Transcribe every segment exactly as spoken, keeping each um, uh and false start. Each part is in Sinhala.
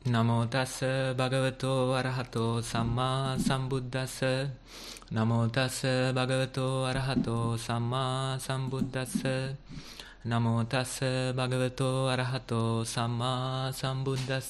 නමෝ තස්ස භගවතෝ අරහතෝ සම්මා සම්බුද්දස්ස නමෝ තස්ස භගවතෝ අරහතෝ සම්මා සම්බුද්දස්ස නමෝ තස්ස භගවතෝ අරහතෝ සම්මා සම්බුද්දස්ස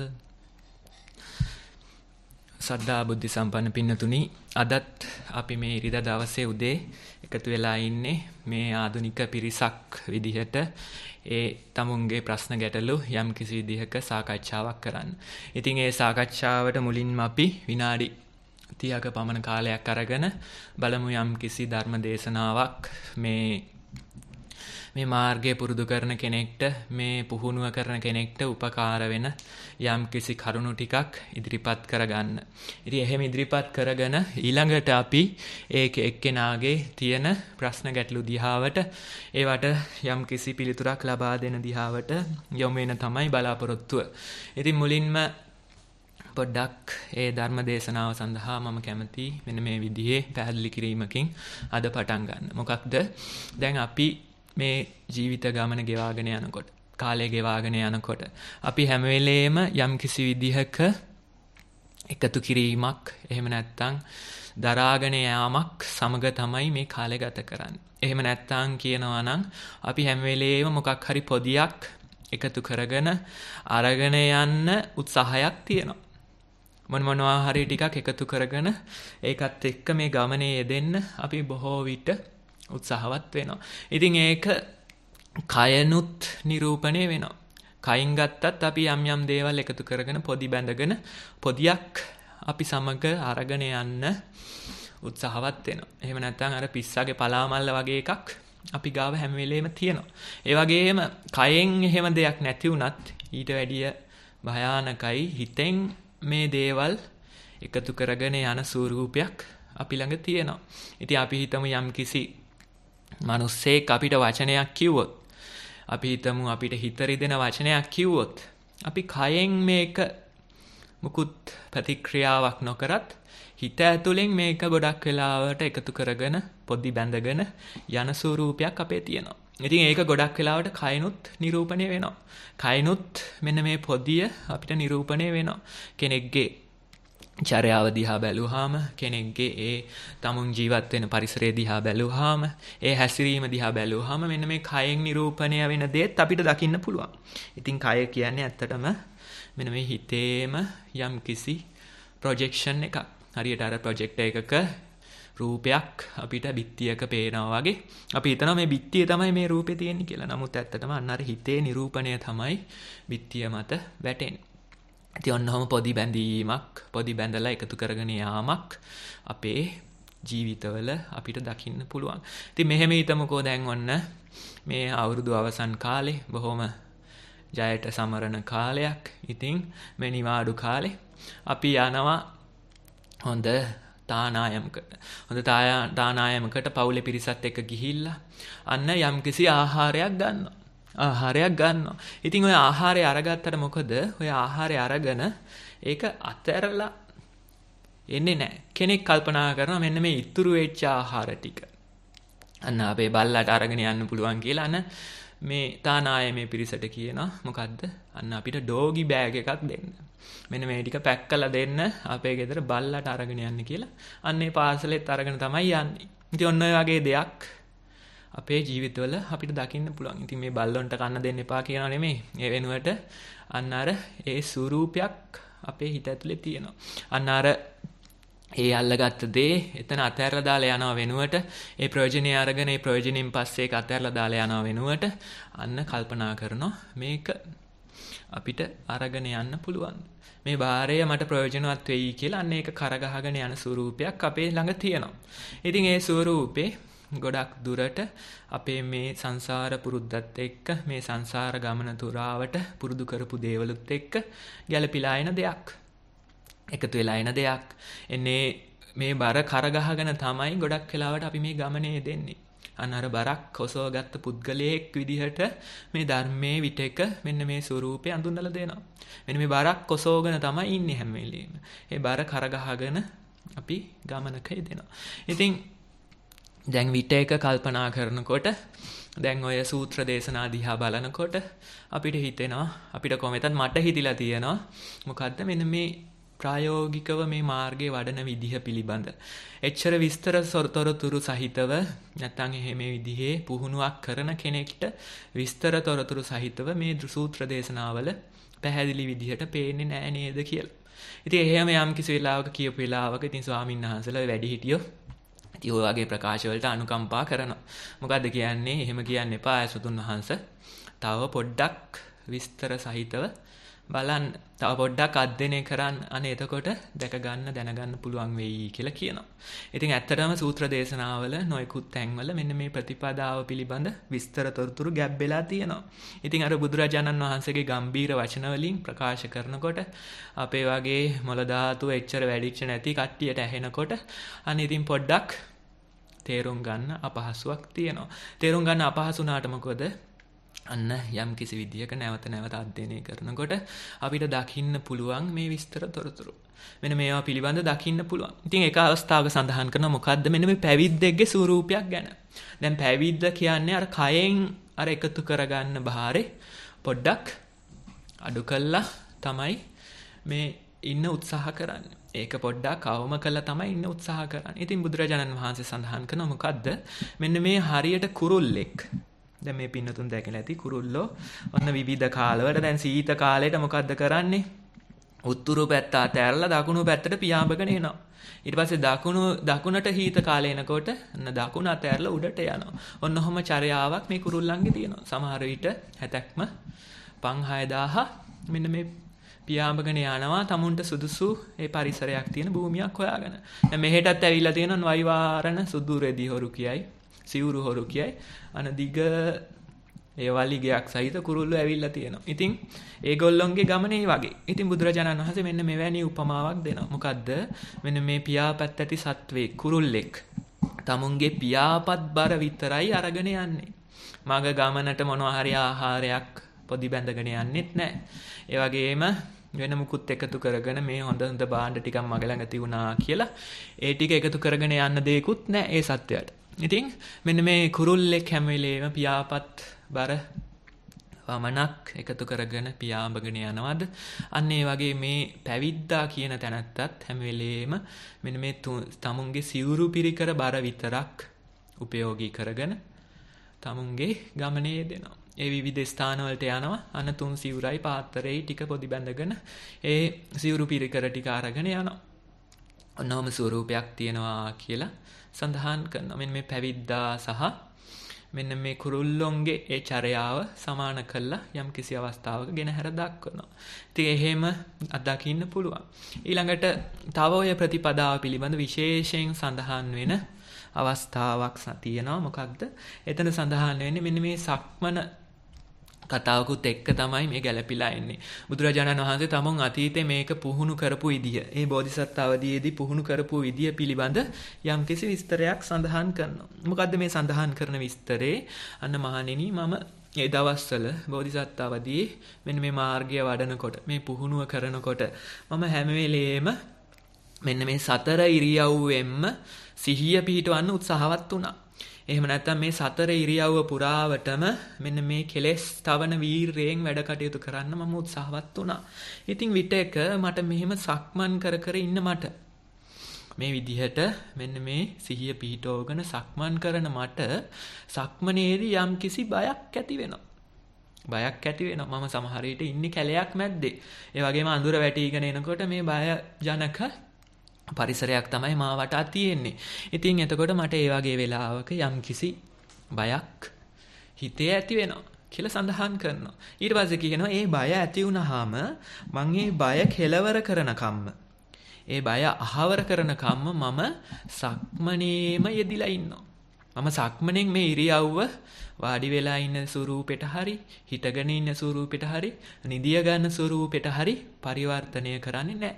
සද්ධා බුද්ධ සම්පන්න පින්නතුනි, අදත් අපි මේ ඉරිදා දවසේ උදේ එකතු වෙලා ඉන්නේ මේ ආධුනික පිරිසක් විදිහට ඒ තමුන්ගේ ප්‍රශ්න ගැටලු යම් කිසි විදිහක සාකච්ඡාවක් කරන්න. ඉතින් ඒ සාකච්ඡාවට මුලින්ම අපි විනාඩි තිහක පමණ කාලයක් අරගෙන බලමු යම් කිසි ධර්ම දේශනාවක් මේ මේ මාර්ගය පුරුදු කරන කෙනෙක්ට, මේ පුහුණුව කරන කෙනෙක්ට උපකාර වෙන යම් කිසි කරුණු ටිකක් ඉදිරිපත් කරගන්න. ඉතින් එහෙම ඉදිරිපත් කරගෙන ඊළඟට අපි ඒක එක්කෙනාගේ තියෙන ප්‍රශ්න ගැටලු දිහාවට, ඒවට යම් කිසි පිළිතුරක් ලබා දෙන දිහාවට යොමු වෙන තමයි බලාපොරොත්තුව. ඉතින් මුලින්ම පොඩ්ඩක් ඒ ධර්ම දේශනාව සඳහා මම කැමති මෙන්න මේ විදිහේ පැහැදිලි කිරීමකින් අද පටන් ගන්න. මොකක්ද? දැන් අපි මේ ජීවිත ගමන ගෙවාගෙන යනකොට, කාලය ගෙවාගෙන යනකොට අපි හැම වෙලේම යම් කිසි විදිහක එකතු කිරීමක්, එහෙම නැත්නම් දරාගෙන යාමක් සමග තමයි මේ කාලය ගත කරන්නේ. එහෙම නැත්නම් කියනවා නම් අපි හැම වෙලේම මොකක් හරි පොදියක් එකතු කරගෙන අරගෙන යන්න උත්සාහයක් තියෙනවා. මොන මොනවා හරි ටිකක් එකතු කරගෙන ඒකත් එක්ක මේ ගමනේ යෙදෙන්න අපි බොහෝ විට උත්සාහවත් වෙනවා. ඉතින් ඒක කයනුත් නිරූපණය වෙනවා. කයින් ගත්තත් අපි යම් යම් දේවල් එකතු කරගෙන පොදි බැඳගෙන පොදියක් අපි සමග අරගෙන යන්න උත්සාහවත් වෙනවා. එහෙම නැත්නම් අර පිස්සාගේ පලාමල්ල වගේ එකක් අපි ගාව හැම වෙලේම තියෙනවා. ඒ වගේම කයෙන් එහෙම දෙයක් නැති වුණත් ඊට වැඩිය භයානකයි හිතෙන් මේ දේවල් එකතු කරගෙන යන ස්වරූපයක් අපි ළඟ තියෙනවා. ඉතින් අපි හිතමු යම් කිසි මිනිස්සෙක් අපිට වචනයක් කිව්වොත්, අපි හිතමු අපිට හිත රිදෙන වචනයක් කිව්වොත්, අපි කයෙන් මේක මුකුත් ප්‍රතික්‍රියාවක් නොකරත් හිත ඇතුලෙන් මේක ගොඩක් වෙලාවට එකතු කරගෙන පොඩි බැඳගෙන යන ස්වරූපයක් අපේ තියෙනවා. ඉතින් ඒක ගොඩක් වෙලාවට කයනුත් නිරූපණය වෙනවා. කයනුත් මෙන්න මේ පොදිය අපිට නිරූපණය වෙනවා. කෙනෙක්ගේ චර්යාව දිහා බැලුවාම, කෙනෙක්ගේ ඒ තමුන් ජීවත් වෙන පරිසරය දිහා බැලුවාම, ඒ හැසිරීම දිහා බැලුවාම මෙන්න මේ කයෙන් නිරූපණය වෙන දේත් අපිට දකින්න පුළුවන්. ඉතින් කය කියන්නේ ඇත්තටම මෙන්න මේ හිතේම යම් කිසි ප්‍රොජෙක්ෂන් එකක්. හරියට අර ප්‍රොජෙක්ටර් එකක රූපයක් අපිට බිත්තියක පේනවා වගේ අපි හිතනවා මේ බිත්තිය තමයි මේ රූපේ තියෙන්නේ කියලා. නමුත් ඇත්තටම අන්න අර හිතේ නිරූපණය තමයි බිත්තිය මත වැටෙන්නේ. ඉතින් ඔන්නෝම පොදි බැඳීමක්, පොදි බැඳලා එකතු කරගෙන යාමක් අපේ ජීවිතවල අපිට දකින්න පුළුවන්. ඉතින් මෙහෙම හිතමුකෝ, දැන් ඔන්න මේ අවුරුදු අවසන් කාලේ බොහොම ජයට සමරන කාලයක්. ඉතින් මේ නිවාඩු කාලේ අපි යනවා හොඳ තානායමකට. හොඳ තානායමකට පවුලේ පිරිසත් එක්ක ගිහිල්ලා අන්න යම්කිසි ආහාරයක් ගන්නවා. ආහාරයක් ගන්නවා. ඉතින් ඔය ආහාරය අරගත්තට මොකද? ඔය ආහාරය අරගෙන ඒක අතහැරලා එන්නේ නැහැ. කෙනෙක් කල්පනා කරනවා මෙන්න මේ ඉතුරු වෙච්ච ආහාර ටික අන්න අපේ බල්ලාට අරගෙන යන්න පුළුවන් කියලා අන්න මේ තානායමේ පිරිසට කියනවා මොකද්ද? අන්න අපිට ඩෝගි බෑග් එකක් දෙන්න. මෙන්න මේ ටික පැක් කරලා දෙන්න අපේ ගෙදර බල්ලාට අරගෙන යන්න කියලා. අන්න ඒ පාසලෙත් අරගෙන තමයි යන්නේ. ඉතින් ඔන්න ඔය වගේ දෙයක් අපේ ජීවිතවල අපිට දකින්න පුළුවන්. ඉතින් මේ බල්ලොන්ට කන්න දෙන්න එපා කියනවා නෙමෙයි. ඒ වෙනුවට අන්න අර ඒ ස්වරූපයක් අපේ හිත ඇතුලේ තියෙනවා. අන්න අර ඒ අල්ලගත්ත දේ එතන අතහැරලා දාලා යනවා වෙනුවට, ඒ ප්‍රයෝජනෙ අරගෙන ඒ ප්‍රයෝජනෙන් පස්සේ ඒක අතහැරලා දාලා යනවා වෙනුවට අන්න කල්පනා කරනවා මේක අපිට අරගෙන යන්න පුළුවන්. මේ භාරය මට ප්‍රයෝජනවත් වෙයි කියලා අන්න ඒක කරගහගෙන යන ස්වරූපයක් අපේ ළඟ තියෙනවා. ඉතින් ඒ ස්වරූපේ ගොඩක් දුරට අපේ මේ සංසාර පුරුද්දත් එක්ක, මේ සංසාර ගමන තුරාවට පුරුදු කරපු දේවලුත් එක්ක ගැළපීලා එන දෙයක්, එකතු වෙලා එන දෙයක්. එන්නේ මේ බර කරගහගෙන තමයි ගොඩක් වෙලාවට අපි මේ ගමනේ දෙන්නේ. අන්න අර බරක් ඔසවගත්ත පුද්ගලයෙක් විදිහට මේ ධර්මයේ විටක මෙන්න මේ ස්වරූපය අඳුන්වලා දෙනවා. මෙන්න මේ බරක් ඔසවගෙන තමයි ඉන්නේ හැම වෙලෙම. ඒ බර කරගහගෙන අපි ගමනක යෙදෙනවා. ඉතින් දැන් විටේක කල්පනා කරනකොට දැන් ඔය සූත්‍ර දේශනා දිහා බලනකොට අපිට හිතෙනවා අපිට කොහොමද මට හිතිලා තියෙනවා මොකද්ද මෙන්න මේ ප්‍රායෝගිකව මේ මාර්ගයේ වඩන විදිහ පිළිබඳ එච්චර විස්තර තොරතුරු සහිතව නැත්නම් එහෙම මේ විදිහේ පුහුණුවක් කරන කෙනෙක්ට විස්තර තොරතුරු සහිතව මේ සූත්‍ර දේශනාවල පැහැදිලි විදිහට පේන්නේ නැහැ නේද කියලා. ඉතින් එහෙම යම් කිසි වෙලාවක කියපු වෙලාවක ඉතින් ස්වාමීන් වහන්සේලා වැඩි හිටියෝ ඉතින් ඔය වගේ ප්‍රකාශ වලට අනුකම්පා කරනවා. මොකද්ද කියන්නේ? එහෙම කියන්න එපා ඇසුතුන් වහන්සේ. තව පොඩ්ඩක් විස්තර සහිතව බලන්න. තව පොඩ්ඩක් අධ්‍යයනය කරන්න. අනේ එතකොට දැක ගන්න දැනගන්න පුළුවන් වෙයි කියලා කියනවා. ඉතින් ඇත්තටම සූත්‍ර දේශනාවල නොයෙකුත් තැන්වල මෙන්න මේ ප්‍රතිපදාව පිළිබඳ විස්තර තොරතුරු ගැබ් වෙලා තියෙනවා. ඉතින් අර බුදුරජාණන් වහන්සේගේ ගම්බීර වචන වලින් ප්‍රකාශ කරනකොට අපේ වගේ මොළ ධාතුව එච්චර වැඩිච්ච නැති කට්ටියට ඇහෙනකොට අනේ ඉතින් පොඩ්ඩක් තේරුම් ගන්න අපහසුයක් තියෙනවා. තේරුම් ගන්න අපහසු වුණාට මොකද? අන්න යම් කිසි විදියක නැවත නැවත අධ්‍යයනය කරනකොට අපිට දකින්න පුළුවන් මේ විස්තර තොරතුරු. මෙන්න මේවා පිළිබඳ දකින්න පුළුවන්. ඉතින් ඒක අවස්ථාවක සඳහන් කරනවා මොකද්ද මෙන්න මේ පැවිද්දෙක්ගේ ස්වරූපයක් ගැන. දැන් පැවිද්ද කියන්නේ අර කයෙන් අර එකතු කරගන්න බාරේ පොඩ්ඩක් අඩු කළා තමයි මේ ඉන්න උත්සාහ කරන්නේ. ඒක පොඩ්ඩක් අවම කළා තමයි ඉන්න උත්සාහ කරන්නේ. ඉතින් බුදුරජාණන් වහන්සේ සඳහන් කරනවා මොකද්ද? මෙන්න මේ හරියට කුරුල්ලෙක්. දැන් මේ පින්නතුන් දැකලා ඇති කුරුල්ලෝ ඔන්න විවිධ කාලවල දැන් සීත කාලේට මොකද්ද කරන්නේ? උතුරු පැත්ත අතහැරලා දකුණු පැත්තට පියාඹගෙන එනවා. ඊට පස්සේ දකුණු දකුණට හීත කාලේ එනකොට අන්න දකුණ අතහැරලා උඩට යනවා. ඔන්න ඔහම චර්යාවක් මේ කුරුල්ලන්ගේ තියෙනවා. සමහර විට හැතැක්ම පන් හය දහස් මෙන්න මේ පියාඹගෙන යනවා තමුන්ට සුදුසු ඒ පරිසරයක් තියෙන භූමියක් හොයාගෙන. දැන් මෙහෙටත් ඇවිල්ලා තියෙනවා වයිවාරණ සුදු රෙදි හොරු කියයි, සිවුරු හොරු කියයි. අන දිග ඒ වලිගයක් සහිත කුරුල්ලෝ ඇවිල්ලා තියෙනවා. ඉතින් ඒගොල්ලොන්ගේ ගමනේ වගේ. ඉතින් බුදුරජාණන් වහන්සේ මෙන්න මෙවැනි උපමාවක් දෙනවා. මොකද්ද? මෙන්න මේ පියාපත් ඇති සත්වෙක් කුරුල්ලෙක්. තමුන්ගේ පියාපත් බර විතරයි අරගෙන යන්නේ. මග ගමනට මොනවා හරි ආහාරයක් පොදි බැඳගෙන යන්නෙත් නැහැ. ඒ වගේම වෙන මුකුත් එකතු කරගෙන මේ හොඳ හොඳ භාණ්ඩ ටිකක් මග ළඟ තියුණා කියලා ඒ ටික එකතු කරගෙන යන්න දෙයක්වත් නැහැ ඒ සත්වයාට. ඉතින් මෙන්න මේ කුරුල්ලෙක් හැම වෙලේම පියාපත් බර වමනක් එකතු කරගෙන පියාඹගෙන යනවාද? අන්න ඒ වගේ මේ පැවිද්දා කියන තැනත්තත් හැම වෙලේම මෙන්න මේ තමුන්ගේ සිවුරු පිරිකර බර විතරක් උපයෝගී කරගෙන තමුන්ගේ ගමනේ දෙනවා. ඒ විවිධ ස්ථානවලට යනවා. අන්න තුන් සිවුරයි පාත්‍රයයි ටික පොදි බැඳගෙන ඒ සිවුරු පිරිකර ටික අරගෙන යනවා. ඔන්නෝම ස්වරූපයක් තියනවා කියලා සඳහන් කරනවා. මෙන්න මේ පැවිද්දා සහ මෙන්න මේ කුරුල්ලොන්ගේ ඒ චර්යාව සමාන කළා යම් කිසි අවස්ථාවක ගෙන හැර දක්වනවා. ඉතින් එහෙම අත්දකින්න පුළුවන්. ඊළඟට තව ඔය ප්‍රතිපදාව පිළිබඳ විශේෂයෙන් සඳහන් වෙන අවස්ථාවක් තියෙනවා. මොකක්ද? එතන සඳහන් වෙන්නේ මෙන්න මේ සක්මන කතාවකුත් එක්ක තමයි මේ ගැළපීලා එන්නේ. බුදුරජාණන් වහන්සේ තමුන් අතීතේ මේක පුහුණු කරපු විදිය, ඒ බෝධිසත්ව අවදීයේදී පුහුණු කරපු විදිය පිළිබඳ යම්කිසි විස්තරයක් සඳහන් කරනවා. මොකද්ද මේ සඳහන් කරන විස්තරේ? අන්න මහණෙනි මම ඒ දවස්වල බෝධිසත්ව අවදීයේ මෙන්න මේ මාර්ගය වඩනකොට, මේ පුහුණුව කරනකොට මම හැම වෙලේම මෙන්න මේ සතර ඉරියව්වෙන්ම සිහිය පිහිටවන්න උත්සාහවත් වුණා. එහෙම නැත්නම් මේ සතර ඉරියව්ව පුරාවටම මෙන්න මේ කෙලෙස් තවන වීරයෙන් වැඩ කටයුතු කරන්න මම උත්සාහවත් වුණා. ඉතින් විටක මට මෙහෙම සක්මන් කර කර ඉන්න මට මේ විදිහට මෙන්න මේ සිහිය පිහිටවගෙන සක්මන් කරන මට සක්මනේදී යම්කිසි බයක් ඇති වෙනවා. බයක් ඇති වෙනවා. මම සමහර විට ඉන්නේ කැලයක් මැද්දේ. ඒ වගේම අඳුර වැටිගෙන එනකොට මේ බය ජනක පරිසරයක් තමයි මා වටා තියෙන්නේ. ඉතින් එතකොට මට ඒ වගේ වෙලාවක යම්කිසි බයක් හිතේ ඇති වෙනවා කියලා සඳහන් කරනවා. ඊට පස්සේ කියනවා මේ බය ඇති වුනහම මං මේ බය කෙලවර කරන කම්ම, ඒ බය අහවර කරන කම්ම මම සක්මනේම යෙදිලා ඉන්නවා. මම සක්මනෙන් මේ ඉරියව්ව වාඩි වෙලා ඉන්න ස්වරූපෙට හරි, හිටගෙන ඉන්න ස්වරූපෙට හරි, නිදිය ගන්න ස්වරූපෙට හරි පරිවර්තනය කරන්නේ නැහැ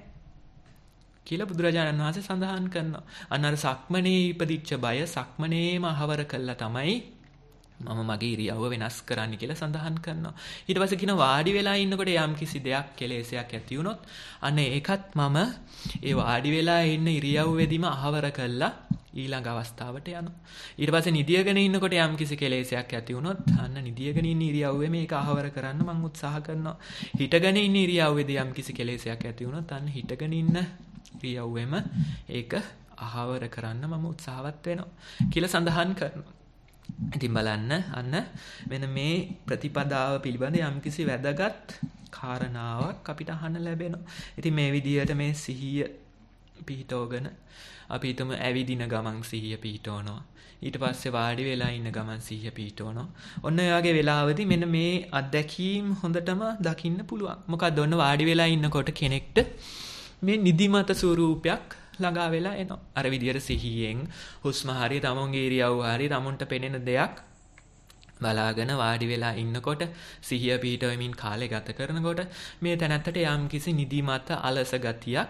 කියලා බුදුරජාණන් වහන්සේ සඳහන් කරනවා. අන්න අර සක්මනේ ඉපදිච්ච බය සක්මනේම අහවර කළා තමයි මම මගේ ඉරියව්ව වෙනස් කරන්න කියලා සඳහන් කරනවා. ඊට පස්සේ කියන වාඩි වෙලා ඉන්නකොට යම් කිසි දෙයක් කෙලෙසයක් ඇති වුණොත් අන්න ඒකත් මම ඒ වාඩි වෙලා ඉන්න ඉරියව්වෙදිම අහවර කළා ඊළඟ අවස්ථාවට යනවා. ඊට පස්සේ නිදියගෙන ඉන්නකොට යම් කිසි කෙලෙසයක් ඇති වුණොත් අන්න නිදියගෙන ඉන්න ඉරියව්වේ මේක අහවර කරන්න මම උත්සාහ කරනවා. හිටගෙන ඉන්න ඉරියව්වේදී යම් කිසි කෙලෙසයක් ඇති වුණොත් අන්න හිටගෙන ඉන්න ඉරියව්වෙම ඒක අහවර කරන්න මම උත්සාහවත් වෙනවා කියලා සඳහන් කරනවා. ඉතින් බලන්න අන්න මෙන්න මේ ප්‍රතිපදාව පිළිබඳ යම් කිසි වැදගත් කාරණාවක් අපිට අහන්න ලැබෙනවා. ඉතින් මේ විදිහට මේ සිහිය පිහිටවගෙන අපි හිතමු ඇවිදින ගමන් සිහිය පිහිටවනවා. ඊට පස්සේ වාඩි වෙලා ඉන්න ගමන් සිහිය පිහිටවනවා. ඔන්න ඔය වගේ වෙලාවදී මෙන්න මේ අත්දැකීම් හොඳටම දකින්න පුළුවන්. මොකද ඔන්න වාඩි වෙලා ඉන්නකොට කෙනෙක්ට මේ නිදිමත ස්වරූපයක් ළඟා වෙලා එනවා. අර විදියට සිහියෙන් හුස්ම හරිය තමුන්ගේ ඉරියව්ව හරිය තමුන්ට පෙනෙන දෙයක් බලාගෙන වාඩි වෙලා ඉන්නකොට සිහිය පිහිටවමින් කාලය ගත කරනකොට මේ තැනත්තට යම් කිසි නිදිමත අලස ගතියක්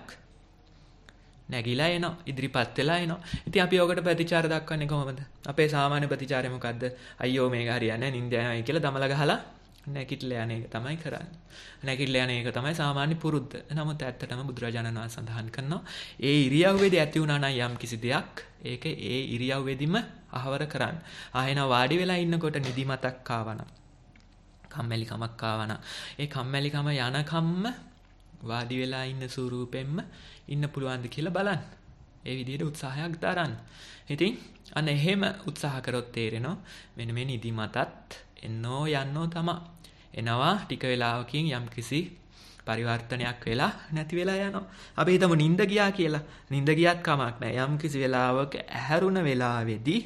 නැగిලා එනවා, ඉදිරිපත් වෙලා එනවා. ඉතින් අපි ඔකට ප්‍රතිචාර දක්වන්නේ කොහොමද? අපේ සාමාන්‍ය ප්‍රතිචාරය මොකද්ද? අයියෝ මේක හරියන්නේ නැහැ, නිින්ද යනවායි කියලා දමල ගහලා නැගිටලා යන එක තමයි කරන්නේ. නැගිටලා යන එක තමයි සාමාන්‍ය පුරුද්ද. නමුත් ඇත්තටම බුදුරජාණන් වහන්සේ සඳහන් කරනවා ඒ ඉරියව්වේදී ඇති වුණා නම් යම් කිසි දෙයක් ඒක ඒ ඉරියව්වේදීම අහවර කරන්න. ආයෙන වාඩි වෙලා ඉන්නකොට නිදිමතක් ආවනම්, කම්මැලිකමක් ආවනම්, ඒ කම්මැලිකම යනකම්ම වාඩි වෙලා ඉන්න ස්වරූපෙන්ම ඉන්න පුළුවන්ද කියලා බලන්න. ඒ විදිහට උත්සාහයක් දරන්න. ඉතින් අන්න එහෙම උත්සාහ කරොත් තේරෙනවා මෙන්න මේ නිදිමතත් එන්නෝ යන්නෝ තමයි. එනවා ටික වෙලාවකින් යම්කිසි පරිවර්තනයක් වෙලා නැති වෙලා යනවා. අපි හිතමු නිින්ද ගියා කියලා. නිින්ද ගියත් කමක් නැහැ. යම්කිසි වෙලාවක ඇහැරුණ වෙලාවේදී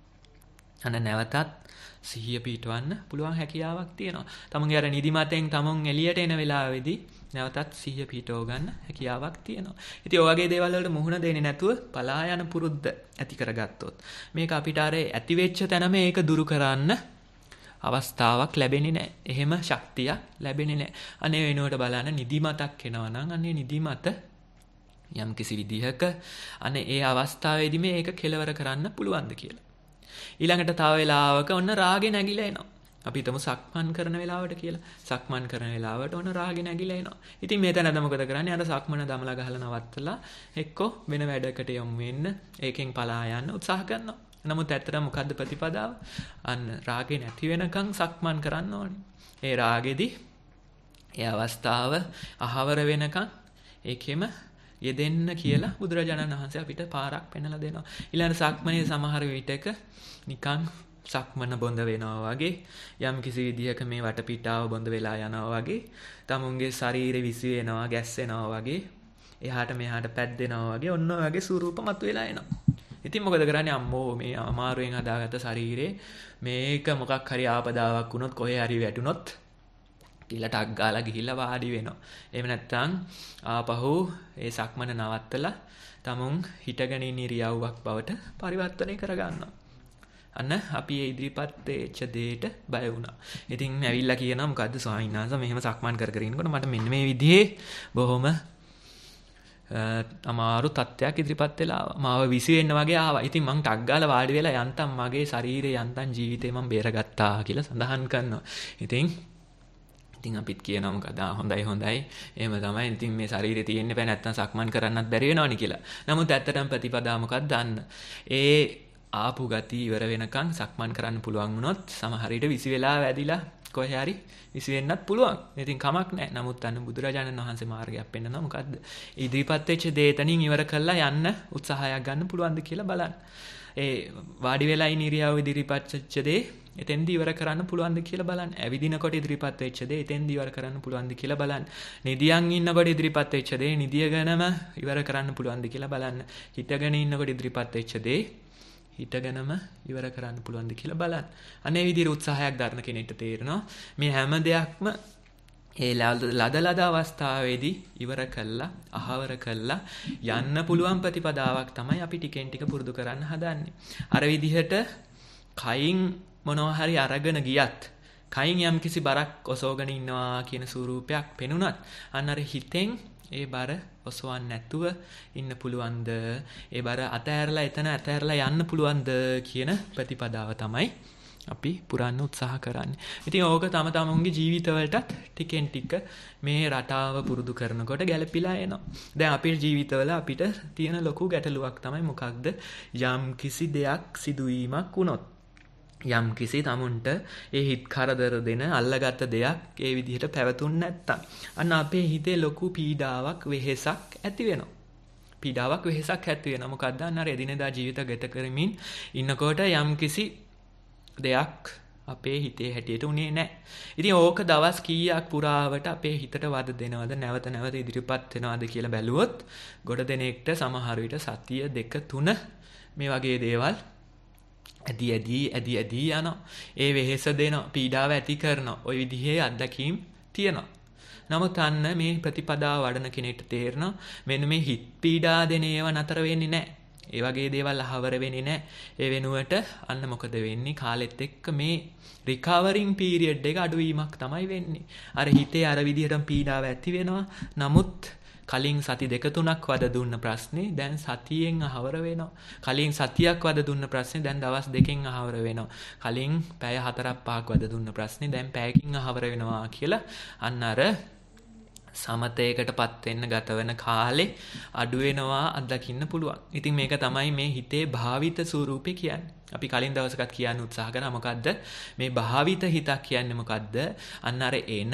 අන්න නැවතත් සිහිය පිටවන්න පුළුවන් හැකියාවක් තියෙනවා. තමුන්ගේ අර නිදිමතෙන් තමුන් එළියට එන වෙලාවේදී නැවතත් සිහිය පිටව ගන්න හැකියාවක් තියෙනවා. ඉතින් ඔය වගේ දේවල් වලට මුහුණ දෙන්නේ නැතුව පලා යන පුරුද්ද ඇති කරගත්තොත් මේක අපිට අර ඇති වෙච්ච තැනම ඒක දුරු කරන්න අවස්ථාවක් ලැබෙන්නේ නැහැ. එහෙම ශක්තිය ලැබෙන්නේ නැහැ. අනේ වෙනුවට බලන්න නිදිමතක් එනවා නම් අනේ නිදිමත යම් කිසි විදිහක අනේ ඒ අවස්ථාවේදී මේක කෙලවර කරන්න පුළුවන්ද කියලා. ඊළඟට තව වෙලාවක ඔන්න රාගේ නැగిලා එනවා. අපි හිතමු සක්මන් කරන වෙලාවට කියලා. සක්මන් කරන වෙලාවට ඔන්න රාගේ නැగిලා එනවා. ඉතින් මේ තැනද මොකද කරන්නේ? අර සක්මන දමලා ගහලා නවත්තලා එක්කෝ වෙන වැඩකට යමු වෙන්න ඒකෙන් පලා යන්න උත්සාහ කරනවා. නමුත් ඇත්තට මොකද්ද ප්‍රතිපදාව? අන්න රාගේ නැති වෙනකන් සක්මන් කරන්න ඕනේ. ඒ රාගෙදි ඒ අවස්ථාව අහවර වෙනකන් ඒකෙම යෙදෙන්න කියලා බුදුරජාණන් වහන්සේ අපිට පාරක් පෙන්නලා දෙනවා. ඊළඟ සක්මනේ සමහර විටක නිකන් සක්මන බොඳ වෙනවා වගේ යම් කිසි විදිහක මේ වටපිටාව බොඳ වෙලා යනවා වගේ තමුන්ගේ ශරීරෙ විසි වෙනවා, ගැස්සෙනවා වගේ එහාට මෙහාට පැද්දෙනවා වගේ ඔන්න ඔය වගේ ස්වරූප මතුවලා එනවා. ඉතින් මොකද කරන්නේ? අම්මෝ මේ අමාරුවෙන් හදාගත්ත ශරීරේ මේක මොකක් හරි ආපදාවක් වුණොත් කොහේ හරි වැටුනොත් කියලා ටක් ගාලා ගිහිල්ලා වාඩි වෙනවා. එහෙම නැත්නම් ආපහු ඒ සක්මන නවත්තලා තමුන් හිටගෙන ඉන්න ඉරියව්වක් බවට පරිවර්තනය කරගන්නවා. අන්න අපි ඒ ඉදිරිපත් වෙච්ච දෙයට බය වුණා. ඉතින් ඇවිල්ලා කියනවා මොකද්ද ස්වාමීන් වහන්සේ මෙහෙම සක්මන් කර කර ඉන්නකොට මට මෙන්න මේ විදිහේ බොහොම අමාරු තත්ත්වයක් ඉදිරිපත් වෙලා ආවා. මාව විසි වෙන්න වගේ ආවා. ඉතින් මං ටක් ගාලා වාඩි වෙලා යන්තම් මගේ ශරීරේ යන්තම් ජීවිතේ මං බේරගත්තා කියලා සඳහන් කරනවා. ඉතින් ඉතින් අපිත් කියනවා මොකද හොඳයි හොඳයි. එහෙම තමයි. ඉතින් මේ ශරීරේ තියෙන්න බෑ නැත්තම් සක්මන් කරන්නත් බැරි වෙනවනේ කියලා. නමුත් ඇත්තටම ප්‍රතිපදා මොකක්ද දන්න. ඒ ආපු ගති ඉවර වෙනකන් සක්මන් කරන්න පුළුවන් වුණොත් සමහර විට විසි වෙලා වැදිලා කොහේ හරි විසි වෙන්නත් පුළුවන්. ඉතින් කමක් නැහැ. නමුත් අන්න බුදුරජාණන් වහන්සේ මාර්ගයක් පෙන්නනවා මොකද්ද? ඉදිරිපත් වෙච්ච දේ තනින් ඉවර කළා යන්න උත්සාහයක් ගන්න පුළුවන්ද කියලා බලන්න. ඒ වාඩි වෙලා ඉන්න ඉරියව්ව ඉදිරිපත් වෙච්ච දේ එතෙන්දී ඉවර කරන්න පුළුවන්ද කියලා බලන්න. ඇවිදිනකොට ඉදිරිපත් වෙච්ච දේ එතෙන්දී ඉවර කරන්න පුළුවන්ද කියලා බලන්න. නිදියන් ඉන්නකොට ඉදිරිපත් වෙච්ච දේ නිදියගෙනම ඉවර කරන්න පුළුවන්ද කියලා බලන්න. හිටගෙන ඉන්නකොට ඉදිරිපත් වෙච්ච දේ හිටගෙනම ඉවර කරන්න පුළුවන්ද කියලා බලන්න. අනේ විදිහට උත්සාහයක් දරන කෙනෙක්ට තේරෙනවා මේ හැම දෙයක්ම ඒ ලද ලද අවස්ථාවේදී ඉවර කළා, අහවර කළා යන්න පුළුවන් ප්‍රතිපදාවක් තමයි අපි ටිකෙන් ටික පුරුදු කරන්න හදන්නේ. අර විදිහට කයින් මොනවා හරි අරගෙන ගියත්, කයින් යම් කිසි බරක් ඔසවගෙන ඉන්නවා කියන ස්වරූපයක් පෙනුනත් අන්න අර හිතෙන් ඒ බර ඔසවන්න නැතුව ඉන්න පුළුවන්ද? ඒ බර අතෑරලා එතන අතෑරලා යන්න පුළුවන්ද කියන ප්‍රතිපදාව තමයි අපි පුරන්න උත්සාහ කරන්නේ. ඉතින් ඕක තම තමුන්ගේ ජීවිතවලටත් ටිකෙන් ටික මේ රටාව පුරුදු කරනකොට ගැළපීලා එනවා. දැන් අපේ ජීවිතවල අපිට තියෙන ලොකු ගැටලුවක් තමයි මොකක්ද? යම් කිසි දෙයක් සිදුවීමක් වුණොත් යම් කිසි තමුන්ට ඒ හිත් කරදර දෙන අල්ලගත්ත දෙයක් ඒ විදිහට පැවතුන්නේ නැත්තම් අන්න අපේ හිතේ ලොකු පීඩාවක් වෙහෙසක් ඇති වෙනවා. පීඩාවක් වෙහෙසක් ඇති වෙනවා. මොකද්ද? අන්න අර එදිනෙදා ජීවිත ගත කරමින් ඉන්නකොට යම් කිසි දෙයක් අපේ හිතේ හැටියට උනේ නැහැ. ඉතින් ඕක දවස් කීයක් පුරාවට අපේ හිතට වද දෙනවද නැවත නැවත ඉදිරිපත් වෙනවද කියලා බැලුවොත් ගොඩ දෙනෙක්ට සමහර විට සතිය දෙක තුන මේ වගේ දේවල් ඇදි ඇදි ඇදි ඇදි යනවා. ඒ වෙහෙස දෙනවා, පීඩාව ඇති කරනවා. ওই විදිහේ අත්දැකීම් තියෙනවා. නමුත් අන්න මේ ප්‍රතිපදාව වඩන කෙනෙක්ට තේරෙනවා මෙන්න මේ හිත පීඩා දෙන ඒවා නතර වෙන්නේ නැහැ. ඒ වගේ දේවල් අහවර වෙන්නේ නැහැ. ඒ වෙනුවට අන්න මොකද වෙන්නේ? කාලෙත් එක්ක මේ රිකවරින් පීරියඩ් එක අඩුවීමක් තමයි වෙන්නේ. අර හිතේ අර විදිහටම පීඩාව ඇති වෙනවා. නමුත් කලින් සති දෙක තුනක් වද දුන්න ප්‍රශ්නේ දැන් සතියෙන් අහවර වෙනවා. කලින් සතියක් වද දුන්න ප්‍රශ්නේ දැන් දවස් දෙකෙන් අහවර වෙනවා. කලින් පැය හතරක් පහක් වද දුන්න ප්‍රශ්නේ දැන් පැයකින් අහවර වෙනවා කියලා අන්න අර සමතේකටපත් වෙන්න ගත වෙන කාලේ අඩු වෙනවා අත්දකින්න පුළුවන්. ඉතින් මේක තමයි මේ හිතේ භාවිත ස්වරූපේ කියන්නේ. අපි කලින් දවසකත් කියන්න උත්සාහ කරා මොකද්ද? මේ භාවිත හිතක් කියන්නේ මොකද්ද? අන්න අර එන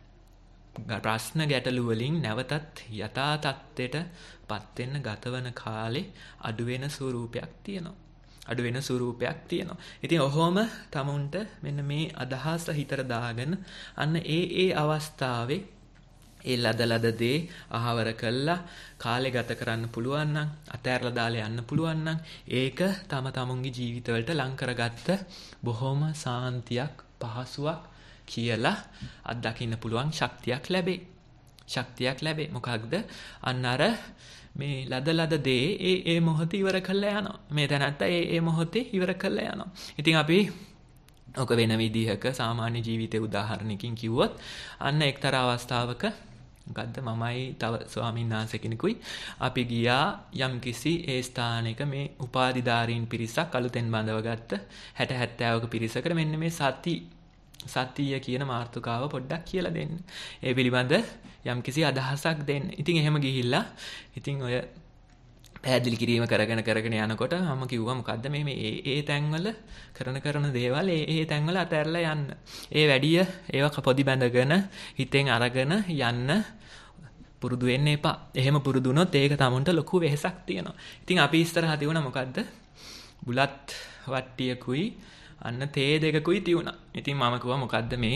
ප්‍රශ්න ගැටලු වලින් නැවතත් යථා තත්ත්වයටපත් වෙන්න ගත වෙන කාලේ අඩු වෙන ස්වරූපයක් තියෙනවා. අඩු වෙන ස්වරූපයක් තියෙනවා. ඉතින් ඔහොම තමුන්ට මෙන්න මේ අදහස හිතට දාගෙන අන්න ඒ ඒ අවස්ථාවේ ඒ ලද ලද දේ අහවර කළා කාලේ ගත කරන්න පුළුවන් නම් අතෑරලා දාලා යන්න පුළුවන් නම් ඒක තම තමුන්ගේ ජීවිතවලට ලං කරගත්ත බොහොම සාන්තියක් පහසුවක් කියලා අත්දකින්න පුළුවන් ශක්තියක් ලැබේ. ශක්තියක් ලැබේ. මොකක්ද? අන්න අර මේ ලද ලද දේ ඒ ඒ මොහොතේ ඉවර කළා යනවා. මේ තැනත්ත ඒ ඒ මොහොතේ ඉවර කළා යනවා. ඉතින් අපි ඔක වෙන විදිහක සාමාන්‍ය ජීවිතයේ උදාහරණයකින් කිව්වොත් අන්න එක්තරා අවස්ථාවක මොකද්ද මමයි තව ස්වාමීන් වහන්සේ කෙනෙකුයි අපි ගියා යම්කිසි ඒ ස්ථානයක මේ උපාධිධාරීන් පිරිසක් අලුතෙන් බඳවගත්ත හැට හැත්තෑවක පිරිසකට මෙන්න මේ සති සතිය කියන මාතෘකාව පොඩ්ඩක් කියලා දෙන්න. ඒ පිළිබඳ යම්කිසි අදහසක් දෙන්න. ඉතින් එහෙම ගිහිල්ලා ඉතින් ඔය පැහැදිලි කිරීම කරගෙන කරගෙන යනකොට මම කිව්වා මොකද්ද මේ මේ ඒ ඒ තැන්වල කරන කරන දේවල් ඒ ඒ තැන්වල අතහැරලා යන්න. ඒ වැඩිය ඒවා පොඩි බැඳගෙන හිතෙන් අරගෙන යන්න පුරුදු වෙන්න එපා. එහෙම පුරුදු වුණොත් ඒක තමුන්ට ලොකු වෙහෙසක් තියෙනවා. ඉතින් අපි ඉස්සරහා තියුණා මොකද්ද? බුලත් වට්ටියකුයි අන්න තේ දෙකකුයි තියුණා. ඉතින් මම කිව්වා මොකද්ද මේ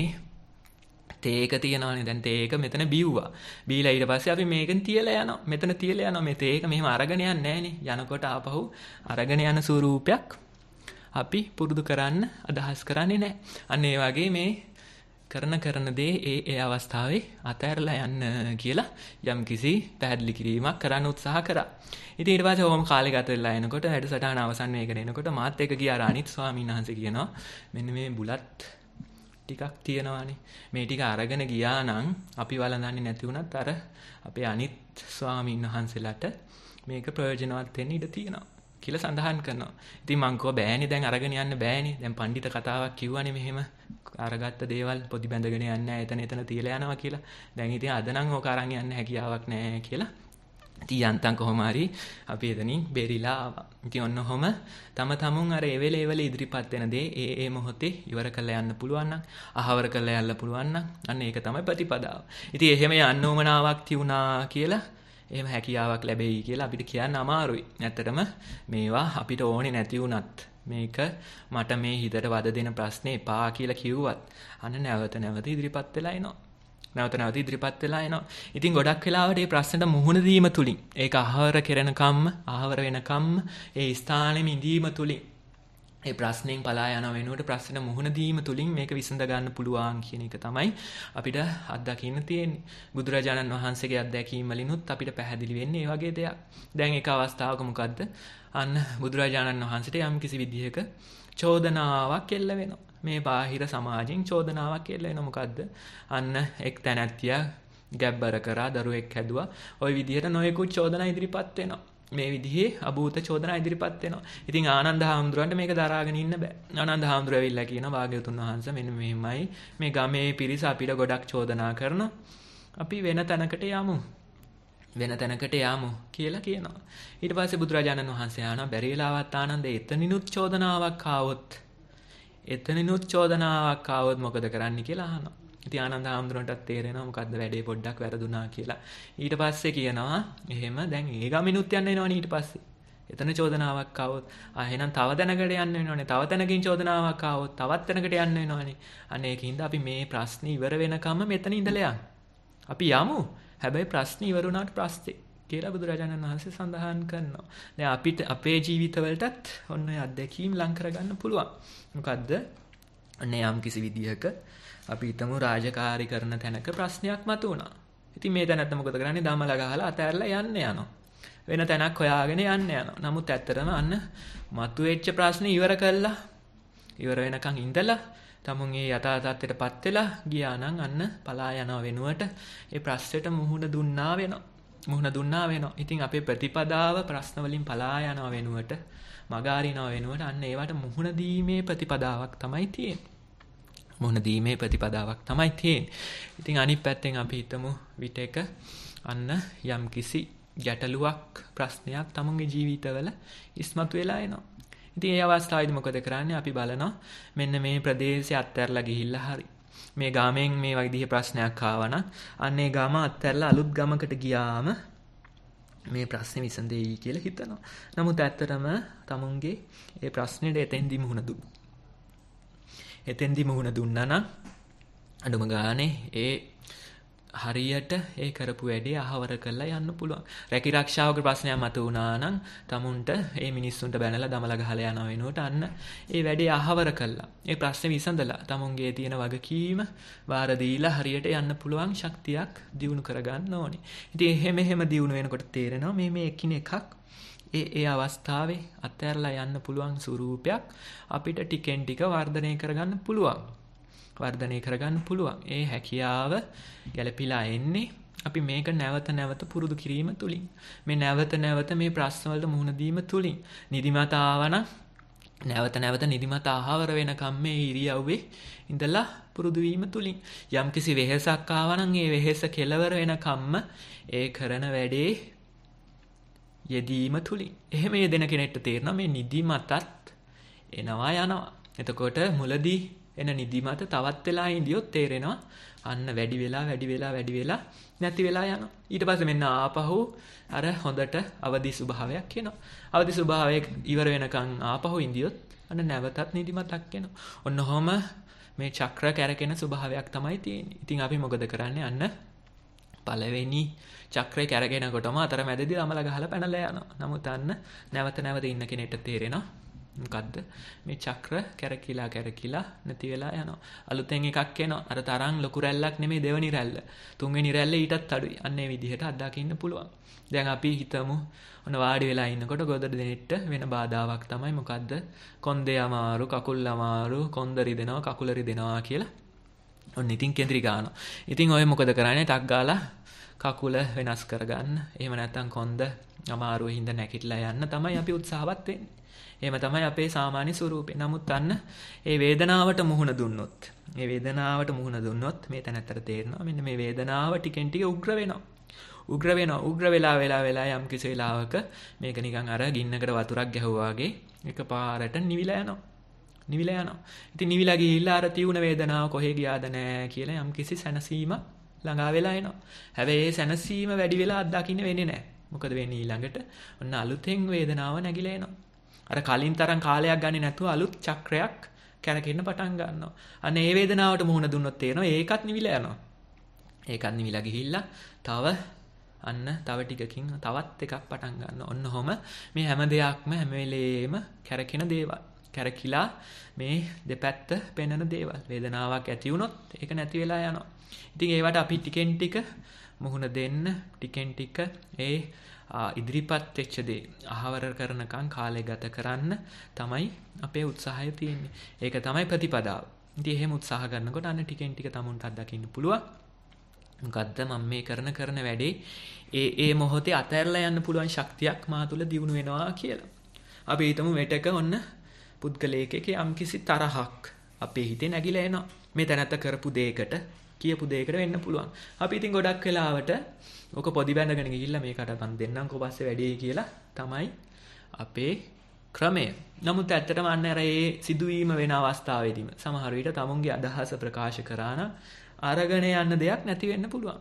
තේක තියනවානේ දැන් තේක මෙතන බිව්වා. බීලා ඊට පස්සේ අපි මේකෙන් තියලා යනවා. මෙතන තියලා යනවා. මේ තේක මෙහෙම අරගෙන යන්නේ නැහනේ. යනකොට ආපහු අරගෙන යන ස්වරූපයක් අපි පුරුදු කරන්න අදහස් කරන්නේ නැහැ. අන්න ඒ වගේ මේ කරන කරන දේ ඒ ඒ අවස්ථාවේ අතහැරලා යන්න කියලා යම්කිසි පැහැදිලි කිරීමක් කරන්න උත්සාහ කරා. ඉතින් ඊට පස්සේ ඔහොම කාලේ ගත වෙලා එනකොට වැඩසටහන අවසන් වෙගෙන එනකොට මාත් එක්ක ගියා අනිත් ස්වාමීන් වහන්සේ කියනවා මෙන්න මේ බුලත් ටිකක් තියෙනවානේ. මේ ටික අරගෙන ගියා නම් අපි වළඳන්නේ නැති වුණත් අර අපේ අනිත් ස්වාමීන් වහන්සේලාට මේක ප්‍රයෝජනවත් වෙන්න ඉඩ තියෙනවා කියලා සඳහන් කරනවා. ඉතින් මං කෝ බෑනේ දැන් අරගෙන යන්න බෑනේ. දැන් පඬිත කතාවක් කිව්වනේ මෙහෙම අරගත්ත දේවල් පොඩි බැඳගෙන යන්නේ නැහැ. එතන එතන තියලා යනවා කියලා. දැන් ඉතින් අද නම් ඕක අරන් යන්න හැකියාවක් නැහැ කියලා. ඉතින් යන්තම් කොහොම හරි අපි එතනින් බෙරිලා ආවා. ඉතින් ඔන්න ඔහොම තම තමුන් අර ඒ වෙලේ වෙලේ ඉදිරිපත් වෙන දේ ඒ ඒ මොහොතේ ඉවර කරලා යන්න පුළුවන් නම් අහවර කරලා යන්න පුළුවන් නම් අන්න ඒක තමයි ප්‍රතිපදාව. ඉතින් එහෙම යන්න උවමනාවක් තියුණා කියලා එහෙම හැකියාවක් ලැබෙයි කියලා අපිට කියන්න අමාරුයි. ඇත්තටම මේවා අපිට ඕනේ නැති වුණත් මේක මට මේ හිතට වද දෙන ප්‍රශ්නේ එපා කියලා කිව්වත් අන්න නැවත නැවත ඉදිරිපත් වෙලා එනවා. නැවත නැවත ඉදිරිපත් වෙලා එනවා. ඉතින් ගොඩක් වෙලාවට මේ ප්‍රශ්නෙට මුහුණ දීම තුලින් ඒක අහවර කරන කම්ම අහවර වෙන කම්ම ඒ ස්ථානෙම ඉඳීම තුලින් ඒ ප්‍රශ්නෙන් පලා යන වෙනුවට ප්‍රශ්නෙට මුහුණ දීම තුලින් මේක විසඳ ගන්න පුළුවන් කියන එක තමයි අපිට අත්දකින්න තියෙන්නේ. බුදුරජාණන් වහන්සේගේ අත්දැකීම් වලිනුත් අපිට පැහැදිලි වෙන්නේ මේ වගේ දෙයක්. දැන් එක අවස්ථාවක මොකද්ද? අන්න බුදුරජාණන් වහන්සේට යම් කිසි විදිහක චෝදනාවක් එල්ල වෙනවා. මේ බාහිර සමාජයෙන් චෝදනාවක් එල්ල වෙනවා. මොකද්ද? අන්න එක් තැනැත්තියක් ගැබ්බර කරා දරුවෙක් හැදුවා. ওই විදිහට නොයෙකුත් චෝදනා ඉදිරිපත් වෙනවා. මේ විදිහේ අභූත චෝදනා ඉදිරිපත් වෙනවා. ඉතින් ආනන්ද හාමුදුරන්ට මේක දරාගෙන ඉන්න බෑ. ආනන්ද හාමුදුරුවෝ ඇවිල්ලා කියනවා භාග්‍යවතුන් වහන්සේ මෙන්න මෙහෙමයි මේ ගමේ පිරිස අපිට ගොඩක් චෝදනා කරනවා. අපි වෙන තැනකට යමු. වෙන තැනකට යමු කියලා කියනවා. ඊට පස්සේ බුදුරජාණන් වහන්සේ ආනවා බැරි වෙලාවත් ආනන්ද එතනිනුත් චෝදනාවක් ආවොත් එතනිනුත් චෝදනාවක් ආවොත් මොකද කරන්න කියලා අහනවා. ඉතින් ආනන්ද හාමුදුරන්ටත් තේරෙනවා මොකද්ද වැඩේ පොඩ්ඩක් වැරදුනා කියලා. ඊට පස්සේ කියනවා එහෙම දැන් ඒ ගමිනුත් යන්න වෙනවනේ ඊට පස්සේ. එතන චෝදනාවක් ආවොත් ආ එහෙනම් තව තැනකට යන්න වෙනවනේ. තව තැනකින් චෝදනාවක් ආවොත් තවත් තැනකට යන්න වෙනවනේ. අනේ ඒකින්ද අපි මේ ප්‍රශ්නේ ඉවර වෙනකම්ම මෙතන ඉඳලා යමු. අපි යමු. හැබැයි ප්‍රශ්නේ ඉවර වුණාට පස්සේ කියලා බුදුරජාණන් වහන්සේ සඳහන් කරනවා. දැන් අපිට අපේ ජීවිතවලටත් ඔන්න ඔය අත්දැකීම් ලං කරගන්න පුළුවන්. මොකද්ද? අනේ යම් කිසි විදිහක අපි හිතමු රාජකාරී කරන තැනක ප්‍රශ්නයක් මතුවුණා. ඉතින් මේ තැනත් මොකද කරන්නේ? දමලා ගහලා අතහැරලා යන්න යනවා. වෙන තැනක් හොයාගෙන යන්න යනවා. නමුත් ඇත්තටම අන්න මතුවෙච්ච ප්‍රශ්නේ ඉවර කළා. ඉවර වෙනකන් ඉඳලා තමුන් ඒ යථා තත්ත්වයටපත් වෙලා ගියා නම් අන්න පලා යනවා වෙනුවට ඒ ප්‍රශ්නෙට මුහුණ දුන්නා වෙනවා. මුහුණ දුන්නා වෙනවා. ඉතින් අපේ ප්‍රතිපදාව ප්‍රශ්න වලින් පලා යනවා වෙනුවට මග අරිනවා වෙනුවට අන්න ඒවට මුහුණ දීමේ ප්‍රතිපදාවක් තමයි තියෙන්නේ. මුහුණ දීමේ ප්‍රතිපදාවක් තමයි තියෙන්නේ. ඉතින් අනිත් පැත්තෙන් අපි හිතමු විටක අන්න යම් කිසි ගැටලුවක් ප්‍රශ්නයක් තමුන්ගේ ජීවිතවල ඉස්මතු වෙලා එනවා. ඉතින් ඒ අවස්ථාවේදී මොකද කරන්නේ? අපි බලනවා මෙන්න මේ ප්‍රදේශය අත්හැරලා ගිහිල්ලා හරි. මේ ගාමෙන් මේ වගේ ප්‍රශ්නයක් ආවනම් අන්න ඒ ගාම අත්හැරලා අලුත් ගමකට ගියාම මේ ප්‍රශ්නේ විසඳෙයි කියලා හිතනවා. නමුත් ඇත්තටම තමුන්ගේ ඒ ප්‍රශ්නෙට එතෙන්දි මුහුණ දුන්නා. එතෙන්දි මුහුණ දුන්නා නම් අඩුම ගානේ ඒ හරියට ඒ කරපු වැඩේ අහවර කරලා යන්න පුළුවන්. රැකී ආරක්ෂාවක ප්‍රශ්නයක් මත වුණා නම් තමුන්ට ඒ මිනිස්සුන්ට බැනලා දමලා ගහලා යනවා වෙනුවට අන්න ඒ වැඩේ අහවර කළා. ඒ ප්‍රශ්නේ විසඳලා තමුන්ගේ තියෙන වගකීම වාර දීලා හරියට යන්න පුළුවන් ශක්තියක් දියුණු කරගන්න ඕනේ. ඉතින් එහෙම එහෙම දියුණු වෙනකොට තේරෙනවා මේ මේ එකිනෙකක් ඒ ඒ අවස්ථාවේ අත්හැරලා යන්න පුළුවන් ස්වරූපයක් අපිට ටිකෙන් ටික වර්ධනය කරගන්න පුළුවන්. වර්ධනය කරගන්න පුළුවන්. ඒ හැකියාව ගැළපීලා එන්නේ අපි මේක නැවත නැවත පුරුදු කිරීම තුලින්. මේ නැවත නැවත මේ ප්‍රශ්න වලට මුහුණ දීම තුලින් නිදිමත ආවනම් නැවත නැවත නිදිමත ආහවර වෙනකම් මේ ඉරියව්වේ ඉඳලා පුරුදු වීම තුලින් යම්කිසි වෙහෙසක් ආවනම් ඒ වෙහෙස කෙලවර වෙනකම්ම ඒ කරන වැඩේ යෙදීම තුලින්. එහෙම යෙදෙන කෙනෙක්ට තේරෙනවා මේ නිදිමතත් එනවා යනවා. එතකොට මුලදී එන නිදිමත තවත් වෙලා ඉඳියොත් තේරෙනවා අන්න වැඩි වෙලා වැඩි වෙලා වැඩි වෙලා නැති වෙලා යනවා. ඊට පස්සේ මෙන්න ආපහු අර හොඳට අවදි ස්වභාවයක් එනවා. අවදි ස්වභාවය ඉවර වෙනකන් ආපහු ඉඳියොත් අන්න නැවතත් නිදිමතක් එනවා. ඔන්න ඔහම මේ චක්‍ර කැරකෙන ස්වභාවයක් තමයි තියෙන්නේ. ඉතින් අපි මොකද කරන්නේ? අන්න පළවෙනි චක්‍රය කැරගෙනකොටම අතරමැදදී දමලා ගහලා පැනලා යනවා. නමුත් අන්න නැවත නැවත ඉන්න කෙනෙක්ට තේරෙනවා මොකද්ද මේ චක්‍ර කැරකිලා කැරකිලා නැති වෙලා යනවා. අලුතෙන් එකක් එනවා. අර තරම් ලොකු රැල්ලක් නෙමෙයි දෙවෙනි රැල්ල. තුන්වෙනි රැල්ල ඊටත් අඩුයි. අන්න ඒ විදිහට අත්දකින්න පුළුවන්. දැන් අපි හිතමු ඔන්න වාඩි වෙලා ඉන්නකොට ගොඩ දෙනෙට වෙන බාධාවක් තමයි මොකද්ද? කොන්දේ අමාරු, කකුල් අමාරු, කොන්ද රිදෙනවා, කකුල රිදෙනවා කියලා. ඔන්න ඉතින් කේන්ද්‍රී ගන්නවා. ඉතින් ඔය මොකද කරන්නේ? ටක් ගාලා කකුල වෙනස් කරගන්න. එහෙම නැත්නම් කොන්ද අමාරුවෙ හින්දා නැගිටලා යන්න තමයි අපි උත්සාහවත් වෙන්නේ. එහෙම තමයි අපේ සාමාන්‍ය ස්වරූපේ. නමුත් අන්න ඒ වේදනාවට මුහුණ දුන්නොත්, මේ වේදනාවට මුහුණ දුන්නොත් මේ තැනත්තර තේරෙනවා මෙන්න මේ වේදනාව ටිකෙන් ටික උග්‍ර වෙනවා. උග්‍ර වෙනවා. උග්‍ර වෙලා වෙලා වෙලා යම් කිසි වෙලාවක මේක නිකන් අර ගින්නකට වතුරක් ගැහුවා වගේ එකපාරට නිවිලා යනවා. නිවිලා යනවා. ඉතින් නිවිලා ගිහිල්ලා අර තියුණ වේදනාව කොහෙ ගියාද නැහැ කියලා යම් කිසි සැනසීම ළඟා වෙලා එනවා. හැබැයි ඒ සැනසීම වැඩි වෙලා අත්දකින්න වෙන්නේ නැහැ. මොකද වෙන්නේ ඊළඟට? ඔන්න අලුතෙන් වේදනාව නැగిලා එනවා. අර කලින් තරම් කාලයක් ගන්නේ නැතුව අලුත් චක්‍රයක් කැරකෙන්න පටන් ගන්නවා. අන්න ඒ වේදනාවට මුහුණ දුන්නොත් තේරෙනවා ඒකත් නිවිලා යනවා. ඒකත් නිවිලා ගිහිල්ලා තව අන්න තව ටිකකින් තවත් එකක් පටන් ගන්නවා. ඔන්න ඔහම මේ හැම දෙයක්ම හැම වෙලේම කැරකෙන දේවල්. කැරකිලා මේ දෙපැත්ත පෙන්වන දේවල්. වේදනාවක් ඇති වුණොත් ඒක නැති වෙලා යනවා. ඉතින් ඒවට අපි ටිකෙන් ටික මුහුණ දෙන්න ටිකෙන් ටික ඒ ඉදිරිපත් වෙච්ච දේ අහවර කරනකම් කාලය ගත කරන්න තමයි අපේ උත්සාහය තියෙන්නේ. ඒක තමයි ප්‍රතිපදාව. ඉතින් එහෙම උත්සාහ කරනකොට අන්න ටිකෙන් ටික තමුන්ට අත්දකින්න පුළුවන්. මොකද්ද මම මේ කරන කරන වැඩේ ඒ ඒ මොහොතේ අතහැරලා යන්න පුළුවන් ශක්තියක් මා තුළ දියුණු වෙනවා කියලා. අපි හිතමු මෙතක ඔන්න පුද්ගලයෙක්ගේ යම්කිසි තරහක් අපේ හිතේ නැగిලා එනවා. මේ තැනත්ත කරපු දෙයකට කියපු දෙයකට වෙන්න පුළුවන්. අපි ඉතින් ගොඩක් වෙලාවට ඔක පොඩි බැඳගෙන ගිහිල්ලා මේකට මම දෙන්නම්කෝ පස්සේ වැඩේ කියලා තමයි අපේ ක්‍රමය. නමුත් ඇත්තටම අන්න අර ඒ සිදුවීම වෙන අවස්ථාවේදීම සමහර විට තමුන්ගේ අදහස ප්‍රකාශ කරා නම් අරගෙන යන්න දෙයක් නැති වෙන්න පුළුවන්.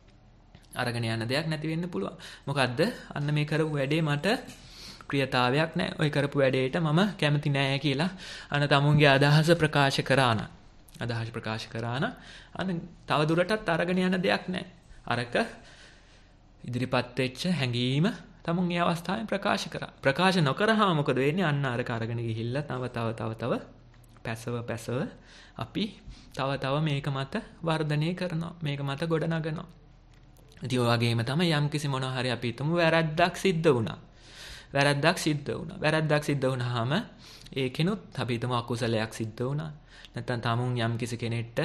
අරගෙන යන්න දෙයක් නැති වෙන්න පුළුවන්. මොකද්ද? අන්න මේ කරපු වැඩේ මට ප්‍රියතාවයක් නැහැ. ওই කරපු වැඩේට මම කැමති නැහැ කියලා අන්න තමුන්ගේ අදහස ප්‍රකාශ කරා නම් අදහස් ප්‍රකාශ කරා නම් අන්න තව දුරටත් අරගෙන යන්න දෙයක් නැහැ. අරක ඉදිරිපත් වෙච්ච හැඟීම තමුන් මේ අවස්ථාවෙන් ප්‍රකාශ කරා. ප්‍රකාශ නොකරහම මොකද වෙන්නේ? අන්න අරක අරගෙන ගිහිල්ලා තව තව තව තව පැසව පැසව අපි තව තව මේක මත වර්ධනය කරනවා. මේක මත ගොඩ නගනවා. ඉතින් ඔය වගේම තමයි යම්කිසි මොනවා හරි අපි හිතමු වැරද්දක් සිද්ධ වුණා. වැරද්දක් සිද්ධ වුණා. වැරද්දක් සිද්ධ වුණාම ඒකෙනුත් අපි හිතමු අකුසලයක් සිද්ධ වුණා. නැත්නම් tamun යම්කිසි කෙනෙක්ට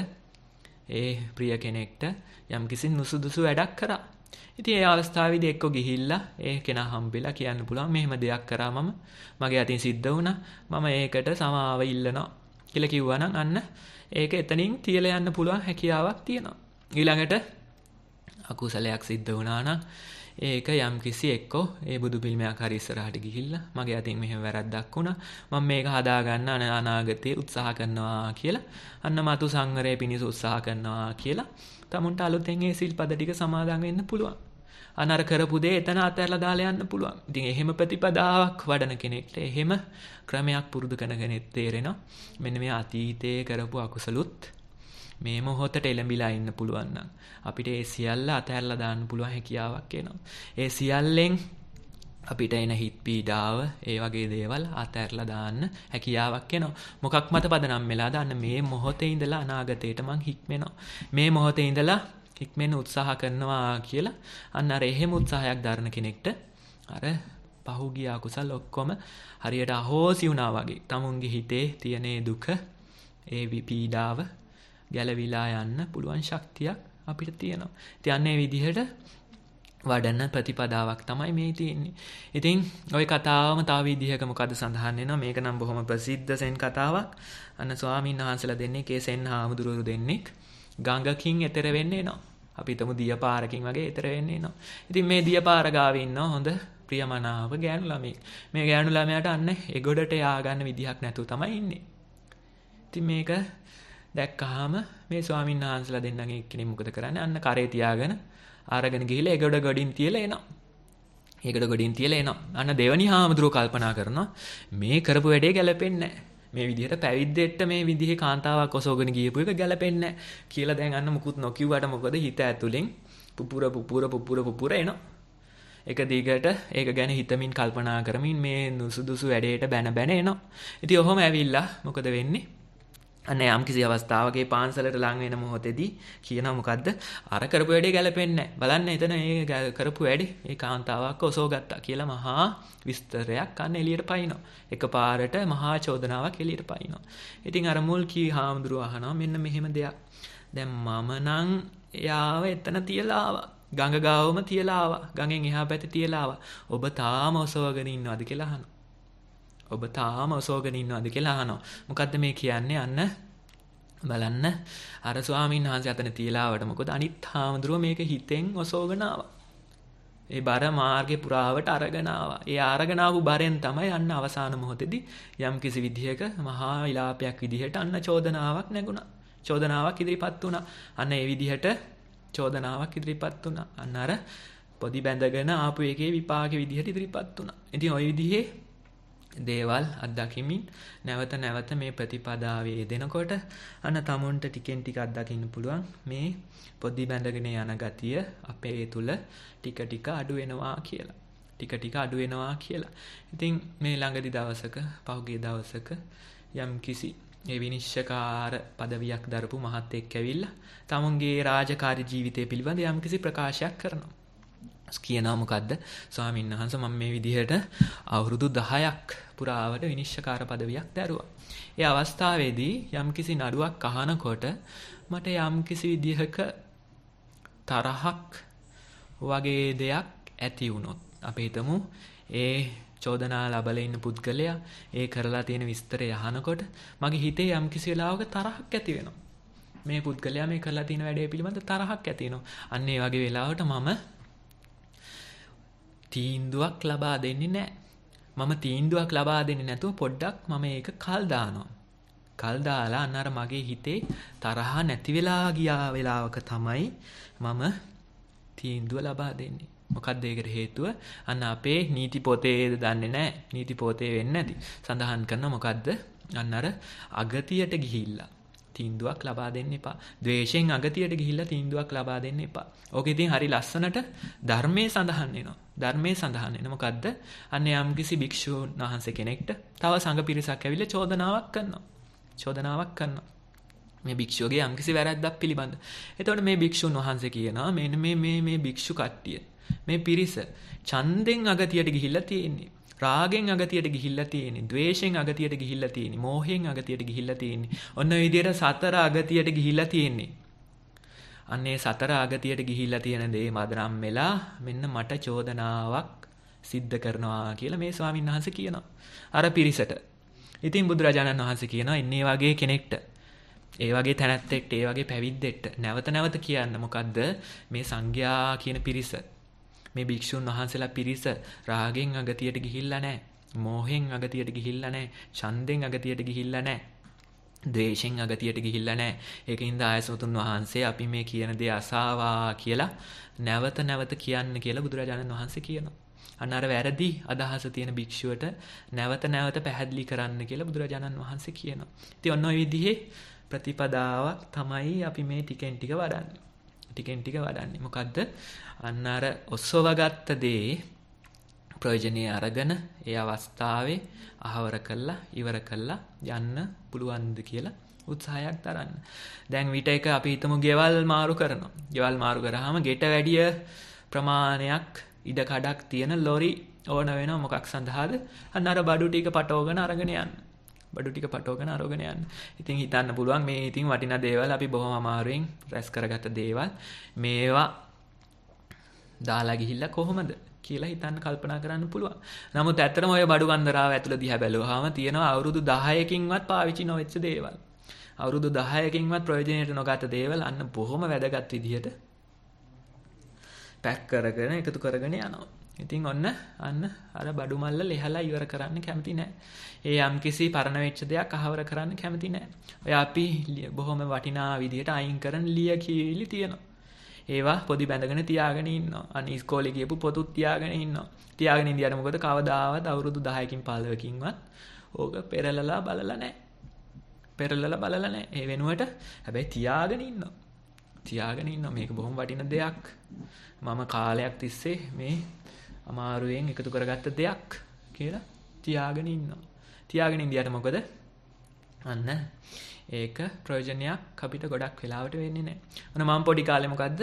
ඒ ප්‍රිය කෙනෙක්ට යම්කිසි නුසුදුසු වැඩක් කරා. ඉතින් ඒ අවස්ථාවේදී එක්ක ගිහිල්ලා ඒ කෙනා හම්බෙලා කියන්න පුළුවන් මෙහෙම දෙයක් කරා මම මගේ අතින් සිද්ධ වුණා. මම ඒකට සමාව ඉල්ලනවා කියලා කිව්වා නම් අන්න ඒක එතනින් තියලා යන්න පුළුවන් හැකියාවක් තියෙනවා. ඊළඟට අකුසලයක් සිද්ධ වුණා නම් ඒක යම්කිසි එක්කෝ ඒ බුදු පිළිමයක් හරි ඉස්සරහට ගිහිල්ලා මගේ අතින් මෙහෙම වැරද්දක් වුණා මම මේක හදා ගන්න අනාගතේ උත්සාහ කරනවා කියලා අන්න මතු සංවරය පිණිස උත්සාහ කරනවා කියලා තමුන්ට අලුතෙන් ඒ සිල්පද ටික සමාදන් වෙන්න පුළුවන්. අනර කරපු දේ එතන අතහැරලා දාලා යන්න පුළුවන්. ඉතින් එහෙම ප්‍රතිපදාවක් වඩන කෙනෙක්ට එහෙම ක්‍රමයක් පුරුදු කරන කෙනෙක් තේරෙනවා. මෙන්න මේ අතීතයේ කරපු අකුසලුත් මේ මොහොතට එළඹිලා ඉන්න පුළුවන් නම් අපිට ඒ සියල්ල අතහැරලා දාන්න පුළුවන් හැකියාවක් එනවා. ඒ සියල්ලෙන් අපිට එන හිත් පීඩාව ඒ වගේ දේවල් අතහැරලා දාන්න හැකියාවක් එනවා. මොකක් මත පදනම් වෙලාද? අන්න මේ මොහොතේ ඉඳලා අනාගතයට මං හික්මෙනවා. මේ මොහොතේ ඉඳලා හික්මෙන්න උත්සාහ කරනවා කියලා අන්න අර එහෙම උත්සාහයක් දරන කෙනෙක්ට අර පහුගිය අකුසල් ඔක්කොම හරියට අහෝසි වුණා වගේ තමුන්ගේ හිතේ තියෙන දුක ඒ විපීඩාව ගැලවිලා යන්න පුළුවන් ශක්තියක් අපිට තියෙනවා. ඉතින් අන්න ඒ විදිහට වඩන ප්‍රතිපදාවක් තමයි මේ තියෙන්නේ. ඉතින් ওই කතාවම තව විදිහක මොකද සඳහන් වෙනවා? මේක නම් බොහොම ප්‍රසිද්ධ සෙන් කතාවක්. අන්න ස්වාමීන් වහන්සේලා දෙන්නේ කේ සෙන් හාමුදුරුවෝ දෙන්නෙක් ගඟකින් එතර වෙන්න එනවා. අපි හිතමු දියපාරකින් වගේ එතර වෙන්න එනවා. ඉතින් මේ දියපාර ගාවේ ඉන්න හොඳ ප්‍රියමනාප ගෑනු ළමෙක්. මේ ගෑනු ළමයාට අන්න එගොඩට යා ගන්න විදිහක් නැතුව තමයි ඉන්නේ. ඉතින් මේක දැක්කහම මේ ස්වාමීන් වහන්සේලා දෙන්නගෙන් එක්කෙනෙක් මොකද කරන්නේ? අන්න කරේ තියාගෙන ආරගෙන ගිහිල්ලා ඒගොඩ ගොඩින් තියලා එනවා. ඒගොඩ ගොඩින් තියලා එනවා. අන්න දෙවනි හාමුදුරුවෝ කල්පනා කරනවා මේ කරපු වැඩේ ගැලපෙන්නේ නැහැ. මේ විදිහට පැවිද්දෙට්ට මේ විදිහේ කාන්තාවක් ඔසවගෙන ගියපු එක ගැලපෙන්නේ නැහැ කියලා දැන් අන්න මුකුත් නොකියුවට මොකද හිත ඇතුලෙන් පුපුර පුපුර පුපුර පුපුර එනවා. එක දිගට ඒක ගැන හිතමින් කල්පනා කරමින් මේ නුසුදුසු වැඩේට බැන බැන එනවා. ඉතින් ඔහොම ඇවිල්ලා මොකද වෙන්නේ? අන්න යම් කිසි අවස්ථාවක පාන්සලට ලං වෙන මොහොතේදී කියනවා මොකද්ද? අර කරපු වැඩේ ගැලපෙන්නේ නැහැ. බලන්න එතන ඒ කරපු වැඩේ ඒ කාන්තාවක් ඔසව ගත්තා කියලා මහා විස්තරයක් අන්න එළියට පයින්නවා. එකපාරට මහා චෝදනාවක් එළියට පයින්නවා. ඉතින් අර මුල් කී හාමුදුරුවෝ අහනවා මෙන්න මෙහෙම දෙයක්. දැන් මම නම් යාව එතන තියලා ආවා. ගඟ ගාවම තියලා ආවා. ගඟෙන් එහා පැත්තේ තියලා ආවා. ඔබ තාම ඔසවගෙන ඉන්නවද කියලා අහනවා. ඔබ තාම ඔසවගෙන ඉන්නවද කියලා අහනවා. මොකද්ද මේ කියන්නේ? අන්න බලන්න අර ස්වාමීන් වහන්සේ අතන තියලාවට මොකද අනිත් හාමුදුරුවෝ මේක හිතෙන් ඔසවගෙන ආවා. ඒ බර මාර්ගේ පුරාවට අරගෙන ආවා. ඒ අරගෙන ආපු බරෙන් තමයි අන්න අවසාන මොහොතේදී යම් කිසි විදිහක මහා විලාපයක් විදිහට අන්න චෝදනාවක් නැගුණා. චෝදනාවක් ඉදිරිපත් වුණා. අන්න ඒ විදිහට චෝදනාවක් ඉදිරිපත් වුණා. අන්න අර පොඩි බැඳගෙන ආපු එකේ විපාක විදිහට ඉදිරිපත් වුණා. ඉතින් ওই විදිහේ දේවල් අත්දකිමින් නැවත නැවත මේ ප්‍රතිපදාවේ යෙදෙනකොට අන්න තමුන්ට ටිකෙන් ටික අත්දකින්න පුළුවන් මේ පොඩි බැඳගෙන යන ගතිය අපේ තුල ටික ටික අඩු වෙනවා කියලා. ටික ටික අඩු වෙනවා කියලා. ඉතින් මේ ළඟදි දවසක පහුගිය දවසක යම් කිසි ඒ විනිශ්චයකාර পদවියක් දරපු මහත්තයෙක් ඇවිල්ලා තමුන්ගේ රාජකාරී ජීවිතය පිළිබඳ යම් කිසි ප්‍රකාශයක් කරනවා. කියනවා මොකද්ද? ස්වාමීන් වහන්සේ මම මේ විදිහට අවුරුදු දහයක් පුරාවට විනිශ්චයකාර পদවියක් දරුවා. ඒ අවස්ථාවේදී යම්කිසි නඩුවක් අහනකොට මට යම්කිසි විදිහක තරහක් වගේ දෙයක් ඇති වුණොත් අපි හිතමු ඒ චෝදනා ලබලා ඉන්න පුද්ගලයා ඒ කරලා තියෙන විස්තරය අහනකොට මගේ හිතේ යම්කිසි වෙලාවක තරහක් ඇති වෙනවා. මේ පුද්ගලයා මේ කරලා තියෙන වැඩේ පිළිබඳ තරහක් ඇති වෙනවා. අන්න ඒ වගේ වෙලාවට මම තීන්දුවක් ලබා දෙන්නේ නැහැ. මම තීන්දුවක් ලබා දෙන්නේ නැතුව පොඩ්ඩක් මම ඒක කල් දානවා. කල් දාලා අන්න අර මගේ හිතේ තරහ නැති වෙලා ගියා වෙලාවක තමයි මම තීන්දුව ලබා දෙන්නේ. මොකක්ද ඒකට හේතුව? අන්න අපේ නීති පොතේ දන්නේ නැහැ. නීති පොතේ වෙන්නේ නැති. සඳහන් කරන මොකද්ද? අන්න අර අගතියට ගිහිල්ලා තීන්දුවක් ලබා දෙන්න එපා. ද්වේෂයෙන් අගතියට ගිහිල්ලා තීන්දුවක් ලබා දෙන්න එපා. ඕක ඉතින් හරි ලස්සනට ධර්මයේ සඳහන් වෙනවා. ධර්මයේ සඳහන් වෙන මොකද්ද? අන්න යම්කිසි භික්ෂුන් වහන්සේ කෙනෙක්ට තව සංඝ පිරිසක් ඇවිල්ලා චෝදනාවක් කරනවා. චෝදනාවක් කරනවා. මේ භික්ෂුවගේ යම්කිසි වැරැද්දක් පිළිබඳ. එතකොට මේ භික්ෂුන් වහන්සේ කියනවා මෙන්න මේ මේ මේ භික්ෂු කට්ටිය මේ පිරිස ඡන්දෙන් අගතියට ගිහිල්ලා තියෙන්නේ. රාගෙන් අගතියට ගිහිල්ලා තියෙන්නේ. ද්වේෂෙන් අගතියට ගිහිල්ලා තියෙන්නේ. මෝහයෙන් අගතියට ගිහිල්ලා තියෙන්නේ. ඔන්න ඔය විදිහට සතර අගතියට ගිහිල්ලා තියෙන්නේ. අන්නේ සතර අගතියට ගිහිල්ලා තියෙන දේ මදනම් වෙලා මෙන්න මට චෝදනාවක් සිද්ධ කරනවා කියලා මේ ස්වාමීන් වහන්සේ කියනවා. අර පිරිසට. ඉතින් බුදුරජාණන් වහන්සේ කියනවා ඉන්නේ වගේ කෙනෙක්ට ඒ වගේ තැනැත්තෙක්ට ඒ වගේ පැවිද්දෙක්ට නැවත නැවත කියන්න මොකද්ද මේ සංඝයා කියන පිරිස මේ භික්ෂුන් වහන්සේලා පිරිස රාගෙන් අගතියට ගිහිල්ලා නැහැ. මෝහෙන් අගතියට ගිහිල්ලා නැහැ. ඡන්දෙන් අගතියට ගිහිල්ලා නැහැ. ද්වේෂෙන් අගතියට ගිහිල්ලා නැහැ. ඒකින්ද ආයසතුන් වහන්සේ අපි මේ කියන දේ අසාවා කියලා නැවත නැවත කියන්න කියලා බුදුරජාණන් වහන්සේ කියනවා. අන්න අර වැරදි අදහස තියෙන භික්ෂුවට නැවත නැවත පැහැදිලි කරන්න කියලා බුදුරජාණන් වහන්සේ කියනවා. ඉතින් ඔන්න ඔය විදිහේ ප්‍රතිපදාවක් තමයි අපි මේ ටිකෙන් ටික වඩන්නේ. ටිකෙන් ටික වඩන්නේ. මොකද්ද? අන්න අර ඔසවගත්ත දේ ප්‍රයෝජනේ අරගෙන ඒ අවස්ථාවේ අහවර කළා ඉවර කළා යන්න පුළුවන්ද කියලා උත්සාහයක් දරන්න. දැන් විට එක අපි හිතමු ගෙවල් මාරු කරනවා. ගෙවල් මාරු කරාම ගෙට වැඩිය ප්‍රමාණයක් ඉඩ කඩක් තියෙන ලොරි ඕන වෙනවා මොකක් සඳහාද? අන්න අර බඩු ටික පටවගෙන අරගෙන යන්න. බඩු ටික පටවගෙන අරගෙන යන්න. ඉතින් හිතන්න පුළුවන් මේ ඉතින් වටිනා දේවල් අපි බොහොම අමාරුවෙන් රැස් කරගත්ත දේවල් මේවා දාලා ගිහිල්ලා කොහොමද කියලා හිතන්න කල්පනා කරන්න පුළුවන්. නමුත් ඇත්තටම ඔය බඩු කන්දරාව ඇතුළ දිහා බැලුවාම තියෙනවා අවුරුදු දහයකින්වත් පාවිච්චි නොවෙච්ච දේවල්. අවුරුදු දහයකින්වත් ප්‍රයෝජනෙට නොගත දේවල් අන්න බොහොම වැදගත් විදිහට පැක් කරගෙන එකතු කරගෙන යනවා. ඉතින් ඔන්න අන්න අර බඩු මල්ල ලෙහලා ඉවර කරන්න කැමති නැහැ. ඒ යම්කිසි පරණ වෙච්ච දෙයක් අහවර කරන්න කැමති නැහැ. ඔය අපි බොහොම වටිනා විදිහට අයින් කරන ලිය කීවිලි තියෙනවා. ඒවා පොඩි බැඳගෙන තියාගෙන ඉන්නවා. අනිත් ඉස්කෝලේ ගියපු පොතුත් තියාගෙන ඉන්නවා. තියාගෙන ඉඳියට මොකද කවදාවත් අවුරුදු දහයකින් පහළොවකින්වත් ඕක පෙරලලා බලලා නැහැ. පෙරලලා බලලා නැහැ. ඒ වෙනුවට හැබැයි තියාගෙන ඉන්නවා. තියාගෙන ඉන්නවා. මේක බොහොම වටින දෙයක්. මම කාලයක් තිස්සේ මේ අමාරුවෙන් එකතු කරගත්ත දෙයක් කියලා තියාගෙන ඉන්නවා. තියාගෙන ඉඳියට මොකද? අන්න ඒක ප්‍රයෝජනයක් අපිට ගොඩක් වෙලාවට වෙන්නේ නැහැ. අන්න මම පොඩි කාලේ මොකද්ද?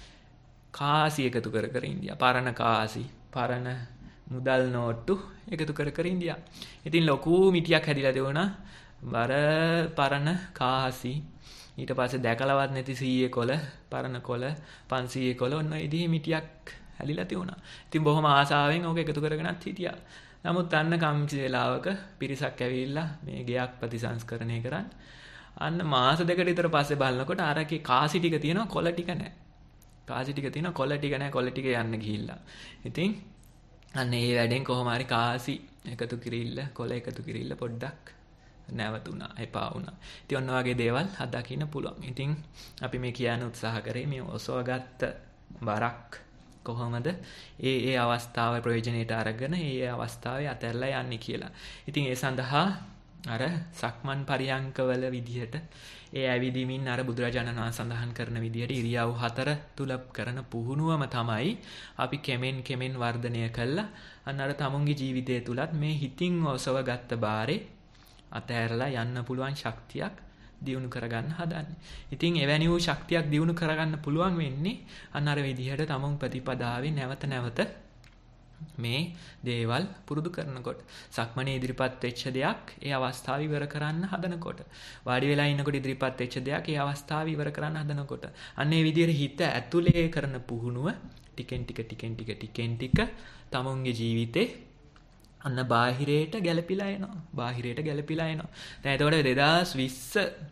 කාසි එකතු කර කර ඉන්දියා. පරණ කාසි, පරණ මුදල් නෝට්ටු එකතු කර කර ඉන්දියා. ඉතින් ලොකු මිටියක් හැදිලා තිබුණා. බර පරණ කාසි. ඊට පස්සේ දැකලවත් නැති සීයේ කොළ, පරණ කොළ, පන්සීයේ කොළ ඔන්න ඔය විදිහේ මිටියක් හැලිලා තිබුණා. ඉතින් බොහොම ආසාවෙන් ඕක එකතු කරගෙනත් හිටියා. නමුත් අන්න කම්චි වෙලාවක පිරිසක් ඇවිල්ලා මේ ගෙයක් ප්‍රතිසංස්කරණය කරන් අන්න මාස දෙකකට විතර පස්සේ බලනකොට අරකේ කාසි ටික තියෙනවා කොළ ටික නැහැ. කාසි ටික තියෙනවා කොළ ටික නැහැ. කොළ ටික යන්න ගිහිල්ලා. ඉතින් අන්න ඒ වැඩෙන් කොහොම හරි කාසි එකතු කිරිල්ල කොළ එකතු කිරිල්ල පොඩ්ඩක් නැවතුණා. එපා වුණා. ඉතින් ඔන්න වගේ දේවල් අත්දකින්න පුළුවන්. ඉතින් අපි මේ කියන්න උත්සාහ කරේ මේ ඔසවගත්ත බරක් කොහොමද ඒ ඒ අවස්ථාවේ ප්‍රයෝජනෙට අරගෙන ඒ අවස්ථාවේ අතහැරලා යන්නේ කියලා. ඉතින් ඒ සඳහා අර සක්මන් පරියංකවල විදිහට ඒ ඇවිදිමින් අර බුදුරජාණන් වහන්සේ සඳහන් කරන විදිහට ඉරියව් හතර තුල කරන පුහුණුවම තමයි අපි කෙමෙන් කෙමෙන් වර්ධනය කළා. අන්න අර තමුන්ගේ ජීවිතය තුලත් මේ හිතින් ඔසවගත්ත බාරේ අතහැරලා යන්න පුළුවන් ශක්තියක් දියුණු කරගන්න හදන්නේ. ඉතින් එවැනි වූ ශක්තියක් දියුණු කරගන්න පුළුවන් වෙන්නේ අන්න අර විදිහට තමුන් ප්‍රතිපදාවේ නැවත නැවත මේ දේවල් පුරුදු කරනකොට. සක්මනේ ඉදිරිපත් වෙච්ච දෙයක් ඒ අවස්ථාව ඉවර කරන්න හදනකොට. වාඩි වෙලා ඉන්නකොට ඉදිරිපත් වෙච්ච දෙයක් ඒ අවස්ථාව ඉවර කරන්න හදනකොට. අන්න ඒ විදිහට හිත ඇතුලේ කරන පුහුණුව ටිකෙන් ටික ටිකෙන් ටික ටිකෙන් ටික තමුන්ගේ ජීවිතේ අන්න බාහිරයට ගැලපිලා එනවා. බාහිරයට ගැලපිලා එනවා. දැන් එතකොට දෙදාස් විස්ස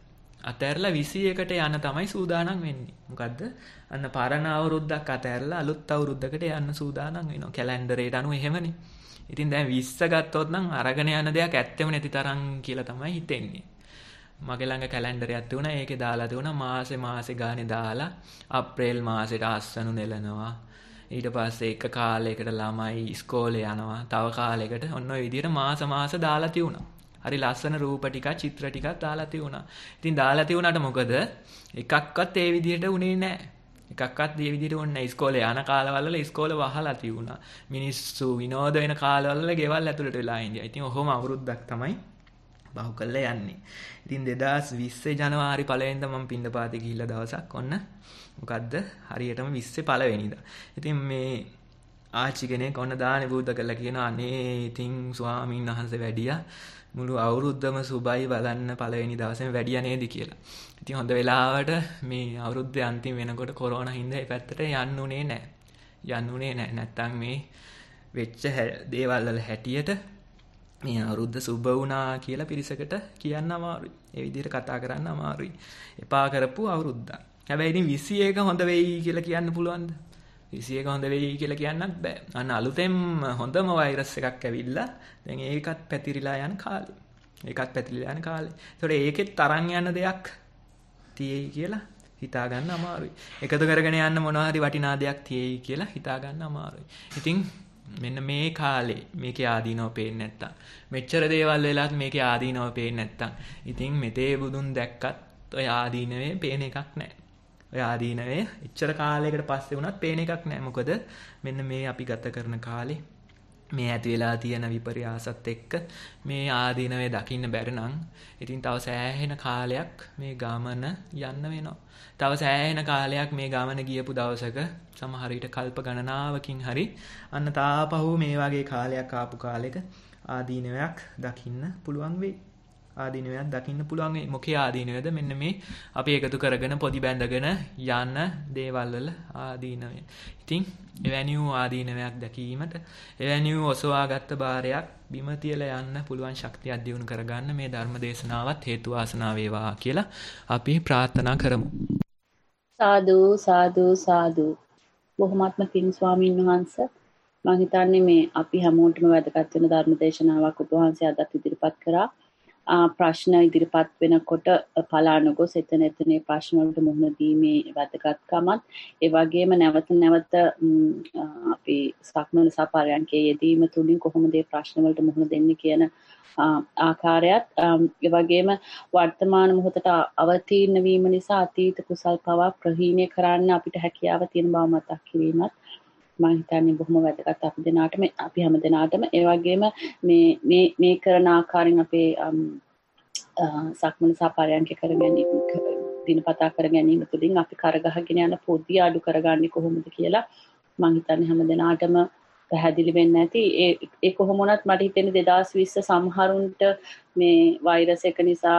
අතෑරලා විසි එකට යන්න තමයි සූදානම් වෙන්නේ. මොකද්ද? අන්න පරණ අවුරුද්දක් අතෑරලා අලුත් අවුරුද්දකට යන්න සූදානම් වෙනවා. කැලෙන්ඩරේට අනුව එහෙමනේ. ඉතින් දැන් විස්ස ගත්තොත් නම් අරගෙන යන දෙයක් ඇත්තෙම නැති තරම් කියලා තමයි හිතෙන්නේ. මගේ ළඟ කැලෙන්ඩරයක් තිබුණා. ඒකේ දාලා තිබුණා මාසේ මාසේ ගානේ දාලා අප්‍රේල් මාසෙට අස්වනු නෙලනවා. ඊට පස්සේ එක කාලයකට ළමයි ඉස්කෝලේ යනවා. තව කාලයකට ඔන්න ඔය විදිහට මාස මාස දාලා තියුණා. හරි ලස්සන රූප ටිකක් චිත්‍ර ටිකක් දාලා තියුණා. ඉතින් දාලා තියුණාට මොකද? එකක්වත් ඒ විදිහට උනේ නැහැ. එකක්වත් ඒ විදිහට උන්නේ නැහැ. ඉස්කෝලේ යන කාලවල වල ඉස්කෝලේ වහලා තියුණා. මිනිස්සු විනෝද වෙන කාලවල වල ගෙවල් ඇතුළට වෙලා ඉඳියා. ඉතින් ඔහොම අවුරුද්දක් තමයි බහු කරලා යන්නේ. ඉතින් දෙදාස් විස්ස ජනවාරි පළවෙනිදා මම පින්නපාතේ ගිහිල්ලා දවසක් ඔන්න මොකද්ද හරියටම විස්සේ පළවෙනිදා. ඉතින් මේ ආච්චි කෙනෙක් ඔන්න දානේ බුද්ධ කළා කියනවා අනේ ඉතින් ස්වාමීන් වහන්සේ වැඩියා මුළු අවුරුද්දම සුබයි බලන්න පළවෙනි දවසේම වැඩියා නේද කියලා. ඉතින් හොඳ වෙලාවට මේ අවුරුද්දේ අන්තිම වෙනකොට කොරෝනා හින්දා ඒ පැත්තට යන්න උනේ නැහැ. යන්න උනේ නැහැ. නැත්තම් මේ වෙච්ච දේවල් වල හැටියට මේ අවුරුද්ද සුබ වුණා කියලා පිරිසකට කියන්න අමාරුයි. ඒ විදිහට කතා කරන්න අමාරුයි. එපා කරපු අවුරුද්දක්. හැබැයි ඉතින් විසි එක හොඳ වෙයි කියලා කියන්න පුළුවන්ද? විසි එක හොඳ වෙයි කියලා කියන්නත් බෑ. අන්න අලුතෙන් හොඳම වෛරස් එකක් ඇවිල්ලා දැන් ඒකත් පැතිරිලා යන කාලේ. ඒකත් පැතිරිලා යන කාලේ. ඒතකොට ඒකෙත් තරන් යන දෙයක් තියෙයි කියලා හිතා ගන්න අමාරුයි. එකතු කරගෙන යන්න මොනවා හරි වටිනා දෙයක් තියෙයි කියලා හිතා ගන්න අමාරුයි. ඉතින් මෙන්න මේ කාලේ මේකේ ආදීනව පේන්නේ නැත්තම් මෙච්චර දේවල් වෙලාත් මේකේ ආදීනව පේන්නේ නැත්තම් ඉතින් මෙතේ බුදුන් දැක්කත් ඔය ආදීනවේ පේන එකක් නැහැ. ඔය ආදීනවේ එච්චර කාලයකට පස්සේ වුණත් පේන එකක් නැහැ. මොකද මෙන්න මේ අපි ගත කරන කාලේ මේ ඇති වෙලා තියෙන විපර්යාසත් එක්ක මේ ආදීනවේ දකින්න බැරි නම් ඉතින් තව සෑහෙන කාලයක් මේ ගමන යන්න වෙනවා. තව සෑහෙන කාලයක් මේ ගමන ගියපු දවසක සමහර විට කල්ප ගණනාවකින් හරි අන්න තාපහුව මේ වගේ කාලයක් ආපු කාලෙක ආදීනවයක් දකින්න පුළුවන් වෙයි. ආදීනවයක් දකින්න පුළුවන් වෙයි. මොකේ ආදීනවද? මෙන්න මේ අපි එකතු කරගෙන පොඩි බැඳගෙන යන දේවල් වල ආදීනවය. ඉතින් එවැනි වූ ආදීනවයක් දැකීමට එවැනි වූ ඔසවාගත්ත බාරයක් බිම තියලා යන්න පුළුවන් ශක්තියක් දියුණු කරගන්න මේ ධර්ම දේශනාවත් හේතු වාසනා වේවා කියලා අපි ප්‍රාර්ථනා කරමු. සාදු සාදු සාදු. බොහොමත්ම පින් ස්වාමීන් වහන්සේ. මම හිතන්නේ මේ අපි හැමෝටම වැදගත් වෙන ධර්ම දේශනාවක් ඔබ වහන්සේ අදත් ඉදිරිපත් කරා. ප්‍රශ්න ඉදිරිපත් වෙනකොට පලානගොස් එතන එතනේ ප්‍රශ්න වලට මුහුණ දීමේ වැදගත්කමත් ඒ වගේම නැවත නැවත අපි සක්මන සපරයන්කේ යෙදීම තුලින් කොහොමද මේ ප්‍රශ්න වලට මුහුණ දෙන්නේ කියන ආකාරයත් ඒ වගේම වර්තමාන මොහොතට අවතීර්ණ වීම නිසා අතීත කුසල් පවා ප්‍රහීණය කරන්න අපිට හැකියාව තියෙන බව මතක් කිරීමත් මම හිතන්නේ බොහොම වැදගත් අපි දෙනාටම අපි හැම දෙනාටම ඒ වගේම මේ මේ මේ කරන ආකාරයෙන් අපේ සක්මන සපරයන්ක කරගැනීම දිනපතා කරගැනීම තුළින් අපි කරගහගෙන යන පොඩි අඩු කරගන්නේ කොහොමද කියලා මම හිතන්නේ හැම දෙනාටම පැහැදිලි වෙන්න ඇති. ඒ ඒ කොහොම වුණත් මට හිතෙන්නේ දෙදාස් විස්ස සමහරුන්ට මේ වෛරස් එක නිසා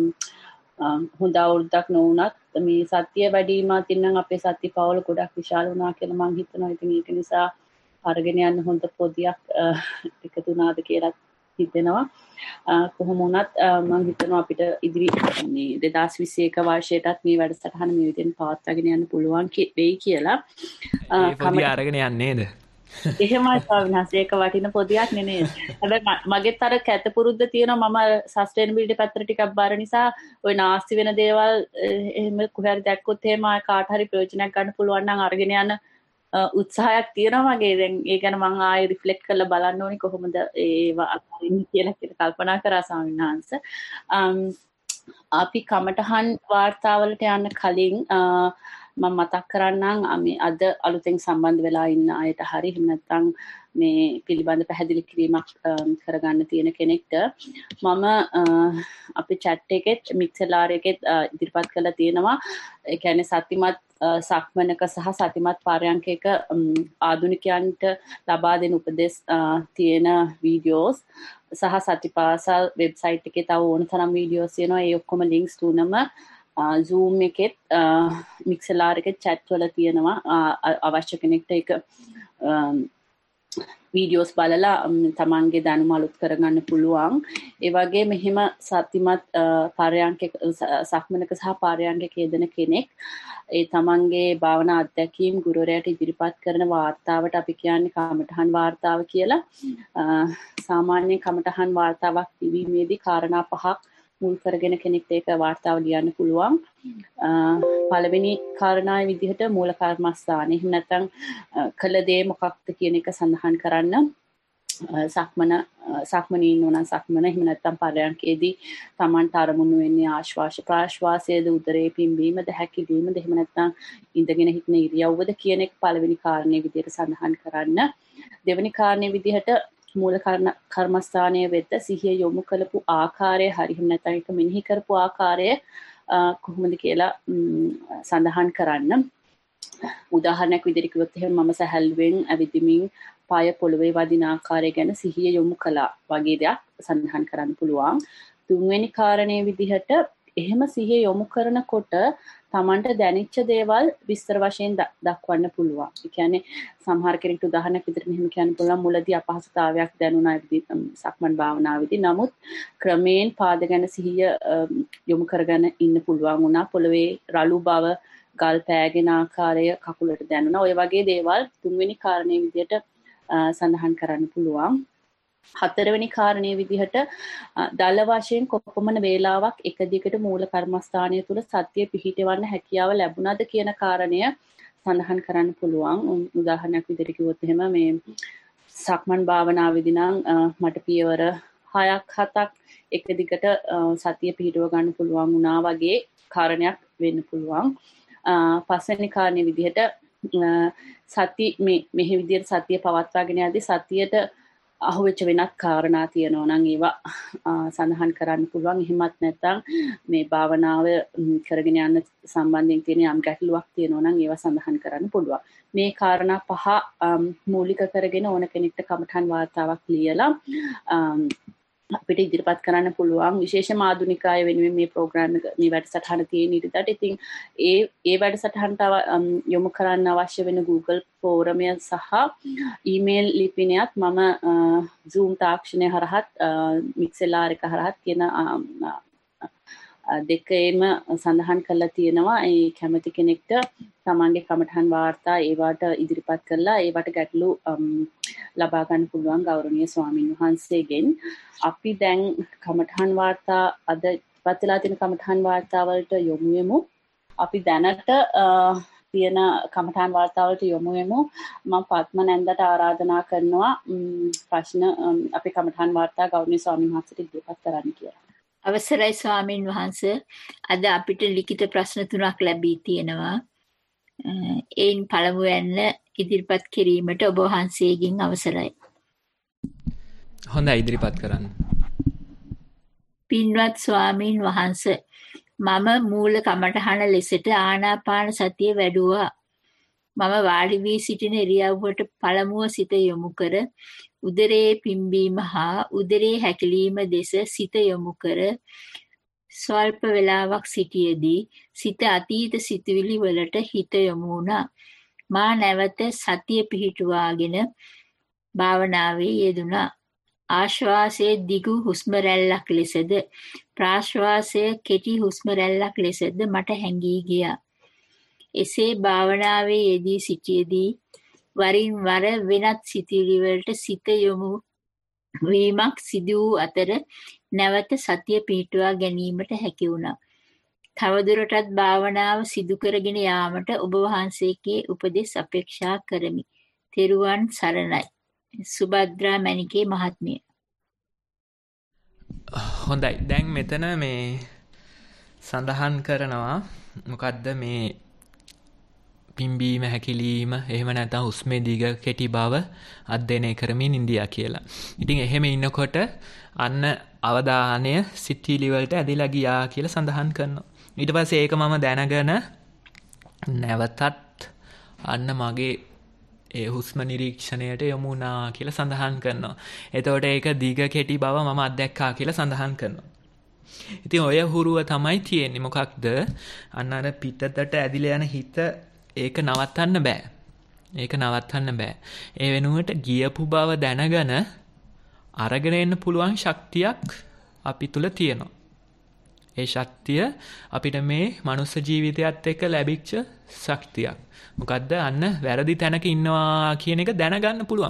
හොඳ අවුරුද්දක් නොවුණත් මේ සත්‍ය වැඩිම අතින්නම් අපේ සත්‍ය පවුල ගොඩක් විශාල වුණා කියලා මම හිතනවා. ඉතින් ඒක නිසා අරගෙන යන්න හොඳ පොදියක් එකතු වුණාද කියලා හිතෙනවා. කොහොම වුණත් මම හිතනවා අපිට ඉදිරි මේ දෙදාස් විස්ස එක වර්ෂයටත් මේ වැඩසටහන මේ විදිහෙන් පවත්වාගෙන යන්න පුළුවන් වෙයි කියලා. ඒ පොදිය අරගෙන යන්නේ නේද? එහෙමයි ස්වාමීන් වහන්සේ ඒක වටින පොදියක් නෙමෙයි. හැබැයි මගෙත් අර කැත පුරුද්ද තියෙනවා මම සස්ටේනබිලිටි පැත්තට ටිකක් බාර නිසා ওই නාස්ති වෙන දේවල් එහෙම කොහරි දැක්කොත් එහෙම කාට හරි ප්‍රයෝජනයක් ගන්න පුළුවන් නම් අරගෙන යන උත්සාහයක් තියෙනවා මගේ. දැන් ඒ ගැන මම ආයෙ රිෆ්ලෙක්ට් කරලා බලන්න ඕනේ කොහොමද ඒවා අත්හරින්නේ කියලා කියලා කල්පනා කරා ස්වාමීන් වහන්සේ. අපි කමටහන් වාර්තාවලට යන්න කලින් මම මතක් කරන්නම් මේ අද අලුතෙන් සම්බන්ධ වෙලා ඉන්න අයට හරි එහෙම නැත්නම් මේ පිළිබඳ පැහැදිලි කිරීමක් කරගන්න තියෙන කෙනෙක්ට මම අපේ chat එකෙත් මික්සලාර් එකෙත් ඉදිරිපත් කරලා තියෙනවා. ඒ කියන්නේ සත්‍යමත් සක්මනක සහ සතිමත් පරයන්කයක ආධුනිකයන්ට ලබා දෙන උපදෙස් තියෙන වීඩියෝස් සහ සතිපාසල් වෙබ්සයිට් එකේ තව ඕන තරම් වීඩියෝස් තියෙනවා. ඒ ඔක්කොම ලින්ක්ස් තුනම Zoom එකෙත් මික්සලාර් එකේ chat වල තියෙනවා. අවශ්‍ය කෙනෙක්ට ඒක වීඩියෝස් බලලා තමන්ගේ දැනුම අලුත් කරගන්න පුළුවන්. ඒ වගේ මෙහෙම සතිමත් පරයන්කක සක්මනක සහ පරයන්කක යෙදෙන කෙනෙක් ඒ තමන්ගේ භාවනා අත්දැකීම් ගුරුවරයාට ඉදිරිපත් කරන වාර්තාවට අපි කියන්නේ කමඨහන් වාර්තාව කියලා. සාමාන්‍ය කමඨහන් වාර්තාවක් ලිවීමේදී කාරණා පහක් මුල් කරගෙන කෙනෙක්ට ඒක වාර්තාව ලියන්න පුළුවන්. පළවෙනි කාරණාවේ විදිහට මූල කර්මස්ථාන. එහෙම නැත්නම් කළ දේ මොකක්ද කියන එක සඳහන් කරන්න. සක්මන සක්මනේ ඉන්නවනම් සක්මන, එහෙම නැත්නම් පරයන්කේදී Tamanට අරමුණු වෙන්නේ ආශ්වාස ප්‍රාශ්වාසයේද, උදරයේ පිම්බීමද, හැකිලීමද, එහෙම නැත්නම් ඉඳගෙන හිටන ඉරියව්වද කියන එක පළවෙනි කාරණේ විදිහට සඳහන් කරන්න. දෙවෙනි කාරණේ විදිහට මූල කර්මස්ථානයේ වෙත සිහිය යොමු කළපු ආකාරය, හරි එහෙම නැත්නම් ඒක මෙනෙහි කරපු ආකාරය කොහොමද කියලා සඳහන් කරන්න. උදාහරණයක් විදිහට කිව්වොත් එහෙම මම සැහැල්ලුවෙන් ඇවිදිමින් පාය පොළවේ වදින ආකාරය ගැන සිහිය යොමු කළා වගේ දෙයක් සඳහන් කරන්න පුළුවන්. තුන්වෙනි කාරණේ විදිහට එහෙම සිහිය යොමු කරනකොට Tamanට දැනෙච්ච දේවල් විස්තර වශයෙන් දක්වන්න පුළුවන්. ඒ කියන්නේ සමහර කෙනෙක්ට උදාහරණයක් විදිහට මෙහෙම කියන්න පුළුවන්, මුලදී අපහසුතාවයක් දැනුණා සක්මන් භාවනාවේදී. නමුත් ක්‍රමයෙන් පාද ගැන සිහිය යොමු කරගෙන ඉන්න පුළුවන් වුණා. පොළවේ රළු බව, ගල් පෑගෙන ආකාරය කකුලට දැනුණා. ඔය වගේ දේවල් තුන්වෙනි කාරණේ විදිහට සඳහන් කරන්න පුළුවන්. හතරවෙනි කාරණේ විදිහට දල වශයෙන් කොපමණ වේලාවක් එක දිගට මූල කර්මස්ථානය තුල සතිය පිහිටවන්න හැකියාව ලැබුණාද කියන කාරණය සඳහන් කරන්න පුළුවන්. උදාහරණයක් විදිහට කිව්වොත් එහෙම මේ සක්මන් භාවනාවේදී නම් මට පියවර හයක් හතක් එක දිගට සතිය පිහිටව ගන්න පුළුවන් වුණා වගේ කාරණයක් වෙන්න පුළුවන්. පස්වෙනි කාරණේ විදිහට සති මේ මෙහි විදිහට සතිය පවත්වාගෙන යද්දී සතියට අහුවෙච්ච වෙනත් කාරණා තියෙනවා නම් ඒවා සඳහන් කරන්න පුළුවන්. එහෙමත් නැත්නම් මේ භාවනාව කරගෙන යන සම්බන්ධයෙන් තියෙන යම් ගැටලුවක් තියෙනවා නම් ඒවා සඳහන් කරන්න පුළුවන්. මේ කාරණා පහ මූලික කරගෙන ඕන කෙනෙක්ට කමඨන් වාර්තාවක් ලියලා අපිට ඉදිරිපත් කරන්න පුළුවන්. විශේෂම ආධුනිකය වෙනුවෙන් මේ ප්‍රෝග්‍රෑම් එක මේ වැඩසටහන තියෙන ඉතින් ඉතින් ඒ ඒ වැඩසටහනට යොමු කරන්න අවශ්‍ය වෙන Google ෆෝරමය සහ ඊමේල් ලිපිනයත් මම Zoom තාක්ෂණය හරහත් මික්සෙලාර් එක හරහත් කියන දෙකේම සඳහන් කරලා තියෙනවා. ඒ කැමති කෙනෙක්ට තමන්ගේ කමඨහන් වාර්තා ඒවට ඉදිරිපත් කරලා ඒවට ගැටලු ලබා ගන්න පුළුවන් ගෞරවනීය ස්වාමින් වහන්සේගෙන්. අපි දැන් කමඨහන් වාර්තා අද ඉපත් වෙලා තියෙන කමඨහන් වාර්තා වලට යොමු වෙමු. අපි දැනට තියෙන කමඨහන් වාර්තා වලට යොමු වෙමු. මම පත්ම නැන්දට ආරාධනා කරනවා ප්‍රශ්න අපේ කමඨහන් වාර්තා ගෞරවනීය ස්වාමින් වහන්සේට ඉදිරිපත් කරන්න කියලා. අවසරයි ස්වාමින් වහන්සේ. අද අපිට ලිඛිත ප්‍රශ්න තුනක් ලැබී තියෙනවා. එයින් පළමුවෙන් ඉදිරිපත් කිරීමට ඔබ වහන්සේගෙන් අවසරයි. හොඳයි, ඉදිරිපත් කරන්න. පින්වත් ස්වාමින් වහන්සේ, මම මූල කමඨහන ලෙසට ආනාපාන සතිය වැඩුවා. මම වාඩි වී සිටින ඉරියව්වට පළමුව සිත යොමු කර උදරයේ පිම්බීම හා උදරයේ හැකිලීම දෙස සිත යොමු කර ස්වල්ප වේලාවක් සිටියේදී සිත අතීත සිතුවිලි වලට හිත යොමු වුණා. මා නැවත සතිය පිහිටුවාගෙන භාවනාවේ යෙදුණා. ආශ්වාසයේ දිගු හුස්ම රැල්ලක් ලෙසද ප්‍රාශ්වාසයේ කෙටි හුස්ම රැල්ලක් ලෙසද මට හැඟී ගියා. එසේ භාවනාවේ යෙදී සිටියේදී වරින් වර වෙනත් සිතුවිලි වලට සිත යොමු වීමක් සිදු වූ අතර නැවත සතිය පිහිටුවා ගැනීමට හැකි වුණා. තවදුරටත් භාවනාව සිදු කරගෙන යාමට ඔබ වහන්සේගේ උපදෙස් අපේක්ෂා කරමි. තෙරුවන් සරණයි. සුභද්‍රා මණිකේ මහත්මිය. හොඳයි. දැන් මෙතන මේ සඳහන් කරනවා මොකද්ද මේ පිම්බීම හැකිලීම එහෙම නැත්නම් හුස්මේ දිග කෙටි බව අධ්‍යයනය කරමින් ඉන්දියා කියලා. ඉතින් එහෙම ඉන්නකොට අන්න අවධානය සිතිවිලි වලට ඇදලා ගියා කියලා සඳහන් කරනවා. ඊට පස්සේ ඒක මම දැනගෙන නැවතත් අන්න මගේ ඒ හුස්ම නිරීක්ෂණයට යොමු වුණා කියලා සඳහන් කරනවා. එතකොට ඒක දිග කෙටි බව මම අත්දැක්කා කියලා සඳහන් කරනවා. ඉතින් ඔය හුරුව තමයි තියෙන්නේ. මොකක්ද? අන්න අර පිටතට ඇදිලා යන හිත ඒක නවත්තන්න බෑ. ඒක නවත්තන්න බෑ. ඒ වෙනුවට ගියපු බව දැනගෙන අරගෙන එන්න පුළුවන් ශක්තියක් අපි තුල තියෙනවා. ඒ ශක්තිය අපිට මේ මනුස්ස ජීවිතයත් එක්ක ලැබිච්ච ශක්තියක්. මොකද්ද? අන්න වැරදි තැනක ඉන්නවා කියන එක දැනගන්න පුළුවන්.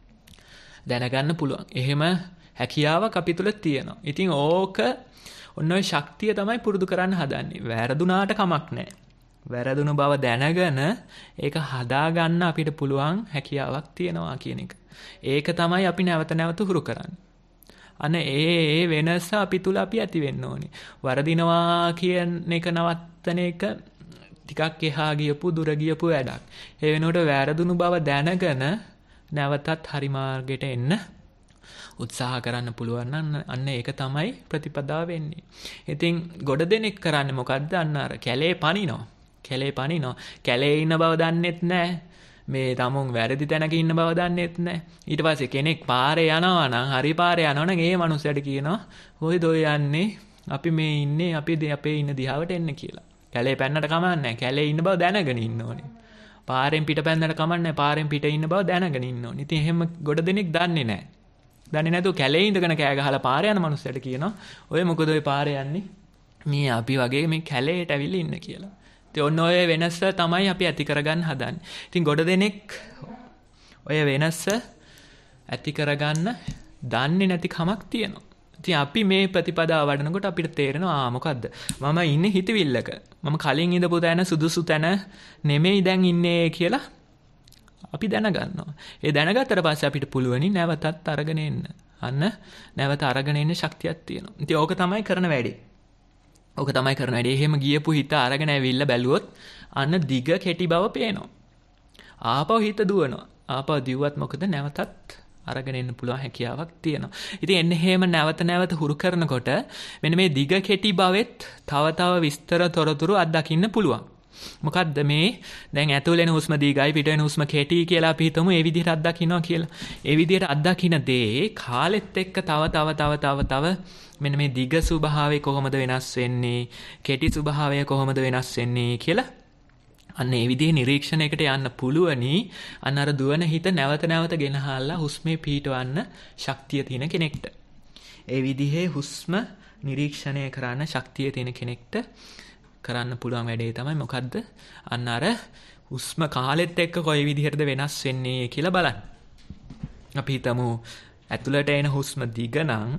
දැනගන්න පුළුවන්. එහෙම හැකියාවක් අපි තුල තියෙනවා. ඉතින් ඕක ඔන්න ඔය ශක්තිය තමයි පුරුදු කරන්න හදන්නේ. වැරදුනාට කමක් නැහැ. වැරදුණු බව දැනගෙන ඒක හදාගන්න අපිට පුළුවන් හැකියාවක් තියෙනවා කියන එක. ඒක තමයි අපි නැවත නැවත හුරු කරන්නේ. අන්න ඒ ඒ වෙනස අපි තුල අපි ඇති වෙන්න ඕනේ. වරදිනවා කියන එක නවත්තන එක ටිකක් එහා ගියපු දුර ගියපු වැඩක්. ඒ වෙනුවට වැරදුණු බව දැනගෙන නැවතත් හරි මාර්ගයට එන්න උත්සාහ කරන්න පුළුවන් නම් අන්න ඒක තමයි ප්‍රතිපදාව වෙන්නේ. ඉතින් ගොඩ දෙනෙක් කරන්නේ මොකද්ද? අන්න අර කැලේ පනිනවා. කැලේ පනිනවා. කැලේ ඉන්න බව දන්නෙත් නැහැ. මේ තමුන් වැරදි තැනක ඉන්න බව දන්නෙත් නැහැ. ඊට පස්සේ කෙනෙක් පාරේ යනවා නම් හරි පාරේ යනවා නම් ඒ මනුස්සයාට කියනවා "හොයද ඔය යන්නේ? අපි මේ ඉන්නේ අපි අපේ ඉන්න දිහාවට එන්න" කියලා. කැලේ පැන්නට කමන්නේ නැහැ. කැලේ ඉන්න බව දැනගෙන ඉන්න ඕනේ. පාරෙන් පිට පැන්නට කමන්නේ නැහැ. පාරෙන් පිට ඉන්න බව දැනගෙන ඉන්න ඕනේ. ඉතින් එහෙම ගොඩ දෙනෙක් දන්නේ නැහැ. දන්නේ නැතුව කැලේ ඉඳගෙන කෑ ගහලා පාරේ යන මනුස්සයට කියනවා "ඔය මොකද ඔය පාරේ යන්නේ? මේ අපි වගේ මේ කැලේට ඇවිල්ලා ඉන්න" කියලා. ඉතින් ඔන්න ඔය වෙනස තමයි අපි ඇති කරගන්න හදන්නේ. ඉතින් ගොඩ දෙනෙක් ඔය වෙනස ඇති කරගන්න දන්නේ නැති කමක් තියෙනවා. ඉතින් අපි මේ ප්‍රතිපදාව වඩනකොට අපිට තේරෙනවා ආ මොකද්ද? මම ඉන්නේ හිතවිල්ලක. මම කලින් ඉඳපු තැන සුදුසු තැන නෙමෙයි දැන් ඉන්නේ කියලා අපි දැනගන්නවා. ඒ දැනගත්තට පස්සේ අපිට පුළුවනි නැවතත් අරගෙන එන්න. අන්න නැවත අරගෙන එන්න ශක්තියක් තියෙනවා. ඉතින් ඕක තමයි කරන වැඩේ. ඕක තමයි කරන වැඩේ. එහෙම ගියපු හිත අරගෙන ඇවිල්ලා බැලුවොත් අන්න දිග කෙටි බව පේනවා. ආපහු හිත දුවනවා. ආපහු දිව්වත් මොකද නැවතත් අරගෙන එන්න පුළුවන් හැකියාවක් තියෙනවා. ඉතින් එන්න එහෙම නැවත නැවත හුරු කරනකොට මෙන්න මේ දිග කෙටි බවෙත් තව තව විස්තර තොරතුරු අත්දකින්න පුළුවන්. මොකද්ද මේ දැන් ඇතුළේන හුස්ම දීගයි පිටේන හුස්ම කෙටි කියලා අපි හිතමු ඒ විදිහට අත්දකින්නවා කියලා. ඒ විදිහට අත්දකින්න දේ කාලෙත් එක්ක තව තව තව තව තව මෙන්න මේ දිග ස්වභාවය කොහොමද වෙනස් වෙන්නේ, කෙටි ස්වභාවය කොහොමද වෙනස් වෙන්නේ කියලා අන්න ඒ විදිහේ නිරීක්ෂණයකට යන්න පුළුවනි. අන්න අර දුවන හිත නැවත නැවත ගෙනහල්ලා හුස්මේ පීටවන්න ශක්තිය තියෙන කෙනෙක්ට. ඒ විදිහේ හුස්ම නිරීක්ෂණය කරන්න ශක්තිය තියෙන කෙනෙක්ට කරන්න පුළුවන් වැඩේ තමයි මොකද්ද? අන්න අර හුස්ම කාලෙත් එක්ක කොයි විදිහටද වෙනස් වෙන්නේ කියලා බලන්න. අපි හිතමු ඇතුළට එන හුස්ම දිග නම්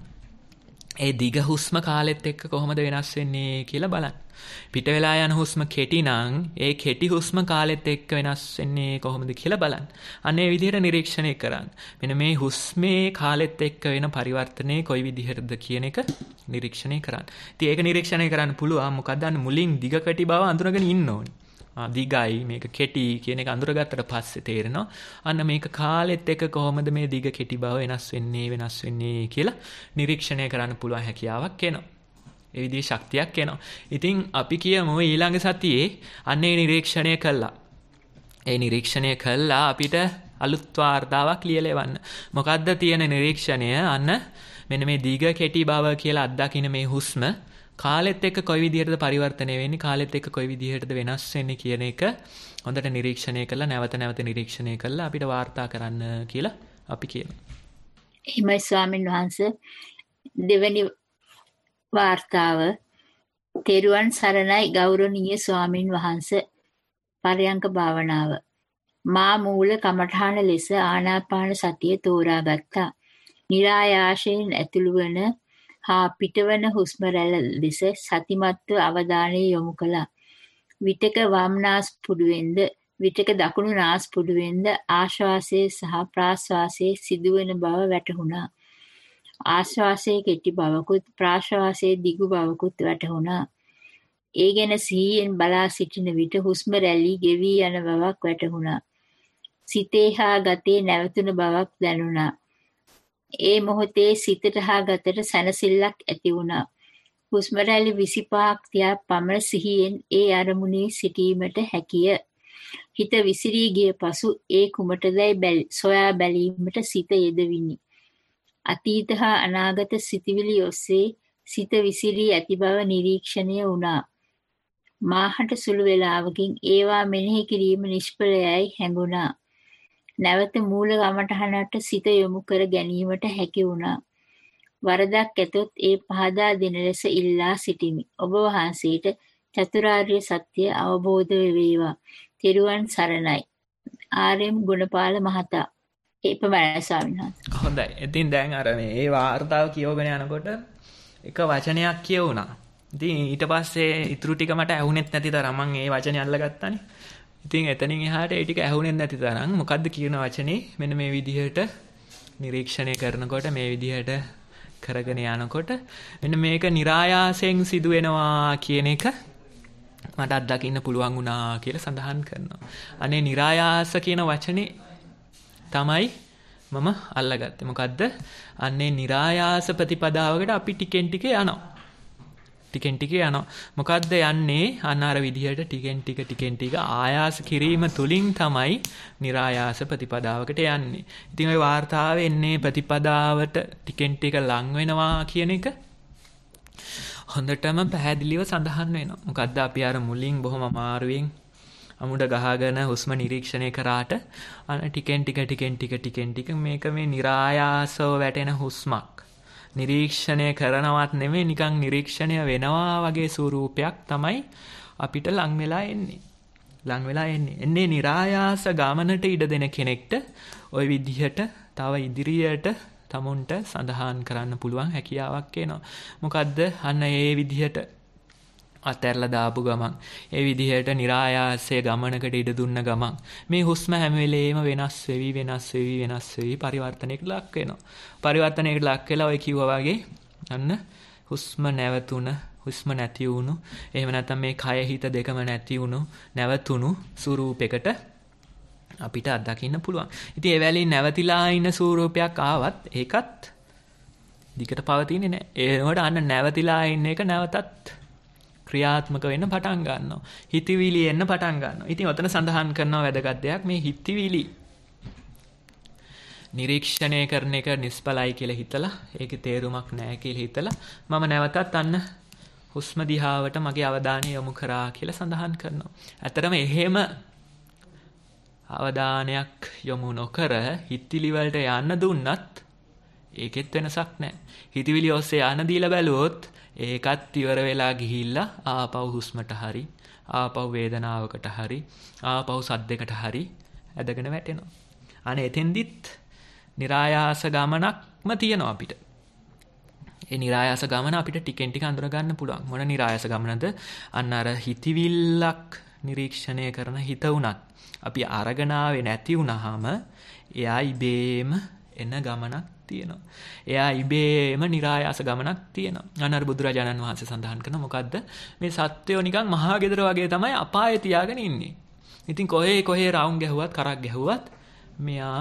ඒ දිග හුස්ම කාලෙත් එක්ක කොහොමද වෙනස් වෙන්නේ කියලා බලන්න. පිට වෙලා යන හුස්ම කෙටි නම් ඒ කෙටි හුස්ම කාලෙත් එක්ක වෙනස් වෙන්නේ කොහොමද කියලා බලන්න. අන්න ඒ විදිහට නිරීක්ෂණය කරන්න. මෙන්න මේ හුස්මේ කාලෙත් එක්ක වෙන පරිවර්තනයේ කොයි විදිහටද කියන එක නිරීක්ෂණය කරන්න. ඉතින් ඒක නිරීක්ෂණය කරන්න පුළුවන් මොකක්ද? අන්න මුලින් දිග කෙටි බව අඳුරගෙන ඉන්න ඕනේ. දිගයි මේක කෙටි කියන එක අඳුරගත්තට පස්සේ තේරෙනවා අන්න මේක කාලෙත් එක්ක කොහොමද මේ දිග කෙටි බව වෙනස් වෙන්නේ වෙනස් වෙන්නේ කියලා නිරීක්ෂණය කරන්න පුළුවන් හැකියාවක් එනවා. ඒ විදිහේ ශක්තියක් එනවා. ඉතින් අපි කියමු ඊළඟ සතියේ අන්න ඒ නිරීක්ෂණය කළා. ඒ නිරීක්ෂණය කළා අපිට අලුත් වාර්තාවක් ලියලා එවන්න. මොකද්ද තියෙන නිරීක්ෂණය? අන්න මෙන්න මේ දිග කෙටි බව කියලා අත්දකින්න මේ හුස්ම කාලෙත් එක්ක කොයි විදිහටද පරිවර්තනය වෙන්නේ, කාලෙත් එක්ක කොයි විදිහටද වෙනස් වෙන්නේ කියන එක හොඳට නිරීක්ෂණය කරලා නැවත නැවත නිරීක්ෂණය කරලා අපිට වාර්තා කරන්න කියලා අපි කියනවා. එහෙමයි ස්වාමීන් වහන්සේ. දෙවැනි වාර්තාව තෙරුවන් සරණයි ගෞරවනීය ස්වාමින් වහන්සේ. පරයන්ක භාවනාව. මා මූල කමඨාන ලෙස ආනාපාන සතිය තෝරාගත්තා. නිරායාසයෙන් ඇතුළු වන හා පිටවන හුස්ම රැල්ල දෙස සතිමත්ව අවධානය යොමු කළා. විටක වම් නාස්පුඩුවෙන්ද විටක දකුණු නාස්පුඩුවෙන්ද ආශ්වාසයේ සහ ප්‍රාශ්වාසයේ සිදුවන බව වැටහුණා. ආශ්වාසයේ කෙටි බවකුත් ප්‍රාශ්වාසයේ දිගු බවකුත් වැටහුණා. ඒ ගැන සිහියෙන් බලා සිටින විට හුස්ම රැලි ගෙවී යන බවක් වැටහුණා. සිතේ හා ගතේ නැවතුන බවක් දැනුණා. ඒ මොහොතේ සිතට හා ගතට සැනසෙල්ලක් ඇති වුණා. හුස්ම රැලි විසිපහක් තියා පමණ සිහියෙන් ඒ අරමුණේ සිටීමට හැකිය. හිත විසිරී ගිය පසු ඒ කුමටදැයි සොයා බැලීමට සිත යෙදවිනි. අතීත හා අනාගත සිතිවිලි ඔස්සේ සිත විසිරී ඇති බව නිරීක්ෂණය වුණා. මාහට සුළු වේලාවකින් ඒවා මෙනෙහි කිරීම නිෂ්ඵලයයි හැඟුණා. නැවත මූල කමඨහනට සිත යොමු කර ගැනීමට හැකි වුණා. වරදක් ඇතොත් ඒ පහදා දෙන ලෙස ඉල්ලා සිටිමි. ඔබ වහන්සේට චතුරාර්ය සත්‍ය අවබෝධ වේවා. තෙරුවන් සරණයි. ආර්.එම්. ගුණපාල මහතා. එපමණයි ස්වාමීන් වහන්සේ. හොඳයි. ඉතින් දැන් අර මේ ඒ වාර්තාව කියවගෙන යනකොට එක වචනයක් කියවුණා. ඉතින් ඊට පස්සේ ඊටු ටික මට ඇහුනෙත් නැති තරම් මම ඒ වචනේ අල්ලගත්තානේ. ඉතින් එතනින් එහාට ඒ ටික ඇහුනෙත් නැති තරම් මොකද්ද කියන වචනේ මෙන්න මේ විදිහට නිරීක්ෂණය කරනකොට මේ විදිහට කරගෙන යනකොට මෙන්න මේක નિરાයාසයෙන් සිදු වෙනවා කියන එක මට අත්දකින්න පුළුවන් වුණා කියලා සඳහන් කරනවා. අනේ નિરાයාස කියන වචනේ තමයි මම අල්ලගත්තේ. මොකද්ද? අන්නේ નિરાයාස ප්‍රතිපදාවකට අපි ටිකෙන් ටික යනවා. ටිකෙන් ටික යනවා. මොකද්ද යන්නේ? අන්න අර විදිහට ටිකෙන් ටික ටිකෙන් ටික ආයාස කිරීම තුලින් තමයි નિરાයාස ප්‍රතිපදාවකට යන්නේ. ඉතින් ওই වාර්තාවේ එන්නේ ප්‍රතිපදාවට ටිකෙන් ටික ලං වෙනවා කියන එක හොඳටම පැහැදිලිව සඳහන් වෙනවා. මොකද්ද අපි අර මුලින් බොහොම අමාරුවෙන් අමුඩ ගහගෙන හුස්ම නිරීක්ෂණය කරාට අන ටිකෙන් ටික ටිකෙන් ටික ටිකෙන් ටික මේක මේ નિરાයාසව වැටෙන හුස්මක්. නිරීක්ෂණය කරනවත් නෙමෙයි නිකන් නිරීක්ෂණය වෙනවා වගේ ස්වරූපයක් තමයි අපිට ලං වෙලා එන්නේ. ලං වෙලා එන්නේ. එන්නේ નિરાයාස ගමනට ඉඩ දෙන කෙනෙක්ට ওই විදිහට තව ඉදිරියට තමුන්ට සඳහන් කරන්න පුළුවන් හැකියාවක් එනවා. මොකද්ද? අන්න ඒ විදිහට අතැරලා දාපු ගමන් ඒ විදිහට નિરાයාසයේ ගමනකට ඉඩ දුන්න ගමන් මේ හුස්ම හැම වෙලේම වෙනස් වෙවි වෙනස් වෙවි වෙනස් වෙවි පරිවර්තනයකට ලක් වෙනවා. පරිවර්තනයකට ලක් වෙලා ඔය කිව්වා වගේ අන්න හුස්ම නැවතුන හුස්ම නැති වුණු එහෙම නැත්නම් මේ කය හිත දෙකම නැති වුණු නැවතුණු ස්වරූපයකට අපිට අත්දකින්න පුළුවන්. ඉතින් ඒ වෙලේ නැවතිලා ඉන්න ස්වරූපයක් ආවත් ඒකත් දිගට පවතින්නේ නැහැ. ඒනකොට අන්න නැවතිලා ඉන්න එක නැවතත් ක්‍රියාත්මක වෙන්න පටන් ගන්නවා. හිතවිලි එන්න පටන් ගන්නවා. ඉතින් ඔතන සඳහන් කරනවා වැදගත් දෙයක් මේ හිතවිලි නිරීක්ෂණය කරන එක නිස්පලයි කියලා හිතලා ඒකේ තේරුමක් නැහැ කියලා හිතලා මම නැවතත් අන්න හුස්ම දිහාවට මගේ අවධානය යොමු කරා කියලා සඳහන් කරනවා. ඇත්තටම එහෙම අවධානයක් යොමු නොකර හිතවිලි වලට යන්න දුන්නත් ඒකෙත් වෙනසක් නැහැ. හිතවිලි ඔස්සේ යන්න දීලා බැලුවොත් ඒකත් ඉවර වෙලා ගිහිල්ලා ආපහු හුස්මට හරි ආපහු වේදනාවකට හරි ආපහු සද්දයකට හරි ඇදගෙන වැටෙනවා. අනේ එතෙන්දිත් નિરાයාස ගමනක්ම තියෙනවා අපිට. ඒ નિરાයාස ගමන අපිට ටිකෙන් ටික අඳුර ගන්න පුළුවන්. මොන નિરાයාස ගමනද? අන්න අර හිතවිල්ලක් නිරීක්ෂණය කරන හිත උනත් අපි අරගෙන ආවේ නැති වුනහම එයා ඉබේම එන ගමනක් තියෙනවා. එයා ඉබේම નિરાයාස ගමනක් තියෙනවා. අනර බුදුරජාණන් වහන්සේ සඳහන් කරන මොකද්ද? මේ සත්වයෝ නිකන් මහා ගෙදර වගේ තමයි අපායේ තියාගෙන ඉන්නේ. ඉතින් කොහේ කොහේ රවුම් ගැහුවත් කරක් ගැහුවත් මෙයා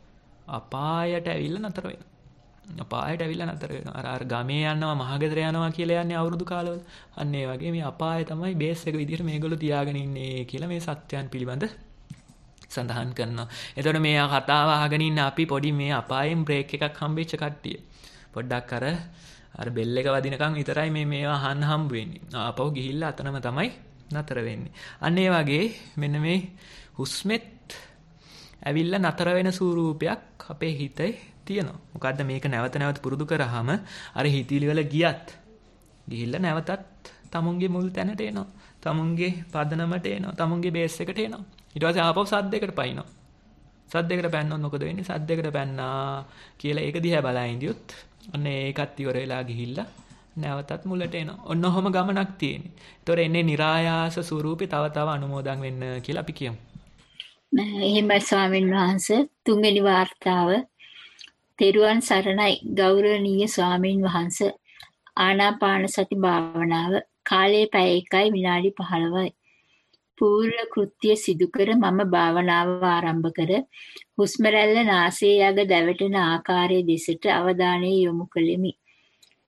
අපායට ඇවිල්ලා නතර වෙනවා. අපායට ඇවිල්ලා නතර වෙනවා. අර අර ගමේ යනවා මහා ගෙදර යනවා කියලා යන්නේ අවුරුදු කාලවල. අන්න ඒ වගේ මේ අපාය තමයි බේස් එක විදිහට මේගොල්ලෝ තියාගෙන ඉන්නේ කියලා මේ සත්‍යයන් පිළිබඳ සඳහන් කරනවා. එතකොට මේ කතාව අහගෙන ඉන්න අපි පොඩි මේ අපායෙන් බ්‍රේක් එකක් හම්බෙච්ච කට්ටිය. පොඩ්ඩක් අර අර බෙල් එක වදිනකන් විතරයි මේ මේවා අහන්න හම්බ වෙන්නේ. ආපහු ගිහිල්ලා අතනම තමයි නතර වෙන්නේ. අන්න ඒ වගේ මෙන්න මේ හුස්මෙත් ඇවිල්ලා නතර වෙන ස්වරූපයක් අපේ හිතේ තියෙනවා. මොකද්ද මේක නැවත නැවත පුරුදු කරාම අර හිතවිලි වල ගියත් ගිහිල්ලා නැවතත් තමුන්ගේ මුල් තැනට එනවා. තමුන්ගේ පදනමට එනවා. තමුන්ගේ බේස් එකට එනවා. ඊට පස්සේ ආපහු සද්දයකට පයින්නවා. සද්දයකට පැන්නොත් මොකද වෙන්නේ? සද්දයකට පැන්නා කියලා ඒක දිහා බලා ඉඳියොත් අන්න ඒකත් ඉවර වෙලා ගිහිල්ලා නැවතත් මුලට එනවා. ඔන්න ඔහොම ගමනක් තියෙන්නේ. ඒතොර එන්නේ નિરાයාස ස්වරූපේ තව තව අනුමෝදන් වෙන්න කියලා අපි කියමු. එහෙමයි ස්වාමීන් වහන්සේ. තුන්වෙනි වාර්තාව. තෙරුවන් සරණයි ගෞරවනීය ස්වාමීන් වහන්සේ. ආනාපාන සති භාවනාව කාලයේ පැය එකයි විනාඩි පහළොවයි. පූර්ව කෘත්‍ය සිදු කර මම භාවනාව ආරම්භ කර හුස්ම රැල්ල නාසයේ යග දැවටෙන ආකාරයේ දෙසට අවධානය යොමු කළෙමි.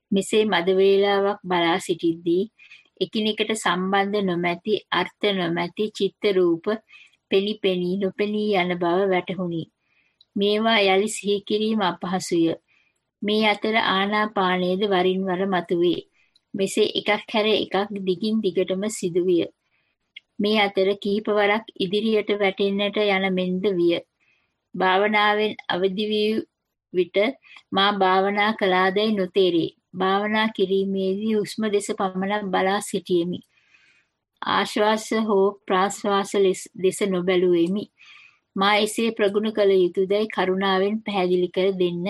මෙසේ මද වේලාවක් බලා සිටිද්දී එකිනෙකට සම්බන්ධ නොමැති අර්ථ නොමැති චිත්ත රූප පෙනි පෙනී නොපෙනී යන බව වැටහුණි. මේවා යලි සිහි කිරීම අපහසුය. මේ අතර ආනාපානයේද වරින් වර මතුවේ. මෙසේ එකක් හැර එකක් දිගින් දිගටම සිදුවිය. මේ අතර කිහිපවරක් ඉදිරියට වැටෙන්නට යන මෙන්ද විය. භාවනාවෙන් අවදි වී විට මා භාවනා කළාදැයි නොතේරේ. භාවනා කිරීමේදී හුස්ම දෙස පමණක් බලා සිටියෙමි. ආශ්වාස හෝ ප්‍රාශ්වාස දෙස නොබැලුවෙමි. මා එසේ ප්‍රගුණ කළ යුතුදැයි කරුණාවෙන් පැහැදිලි කර දෙන්න.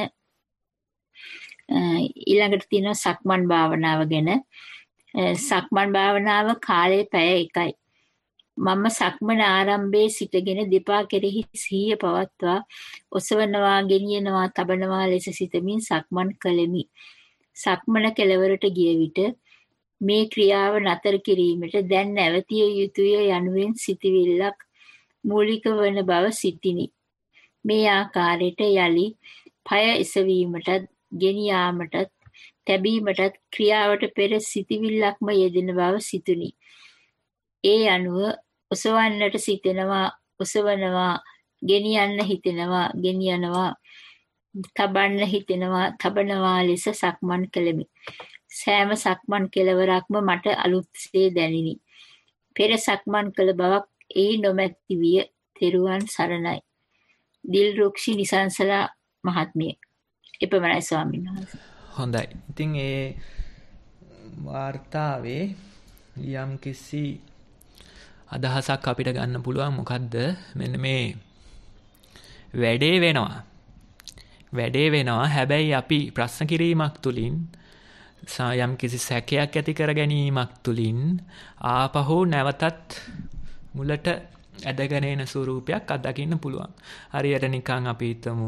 ඊළඟට තියෙනවා සක්මන් භාවනාව ගැන. සක්මන් භාවනාව කාලය පැය එකයි. මම සක්මන ආරම්භයේ සිටගෙන දෙපා කෙරෙහි සිහිය පවත්වා ඔසවනවා, ගෙනියනවා, තබනවා ලෙස සිතමින් සක්මන් කළෙමි. සක්මන කෙළවරට ගිය විට මේ ක්‍රියාව නතර කිරීමට දැන් නැවතිය යුතුය යනුවෙන් සිතවිල්ලක් මූලික වන බව සිතිනි. මේ ආකාරයට යලි පය එසවීමටත්, ගෙනියාමටත්, තැබීමටත් ක්‍රියාවට පෙර සිතවිල්ලක්ම යෙදෙන බව සිතුනි. ඒ අනුව ඔසවන්නට සිතෙනවා, ඔසවනවා, ගෙනියන්න හිතෙනවා, ගෙනියනවා, තබන්න හිතෙනවා, තබනවා ලෙස සක්මන් කළෙමි. සෑම සක්මන් කෙළවරක්ම මට අලුත්සේ දැනිනි. පෙර සක්මන් කළ බවක් එහි නොමැති විය. තෙරුවන් සරණයි. දිල්රුක්ෂි නිසංසලා මහත්මිය. එපමණයි ස්වාමීන් වහන්සේ. හොඳයි. ඉතින් ඒ වාර්තාවේ යම් කිසි අදහසක් අපිට ගන්න පුළුවන්. මොකද්ද? මෙන්න මේ වැඩේ වෙනවා. වැඩේ වෙනවා. හැබැයි අපි ප්‍රශ්න කිරීමක් තුලින් යම් කිසි සැකයක් ඇති කර ගැනීමක් තුලින් ආපහු නැවතත් මුලට ඇදගෙන එන ස්වරූපයක් අත්දකින්න පුළුවන්. හරියට නිකන් අපි හිතමු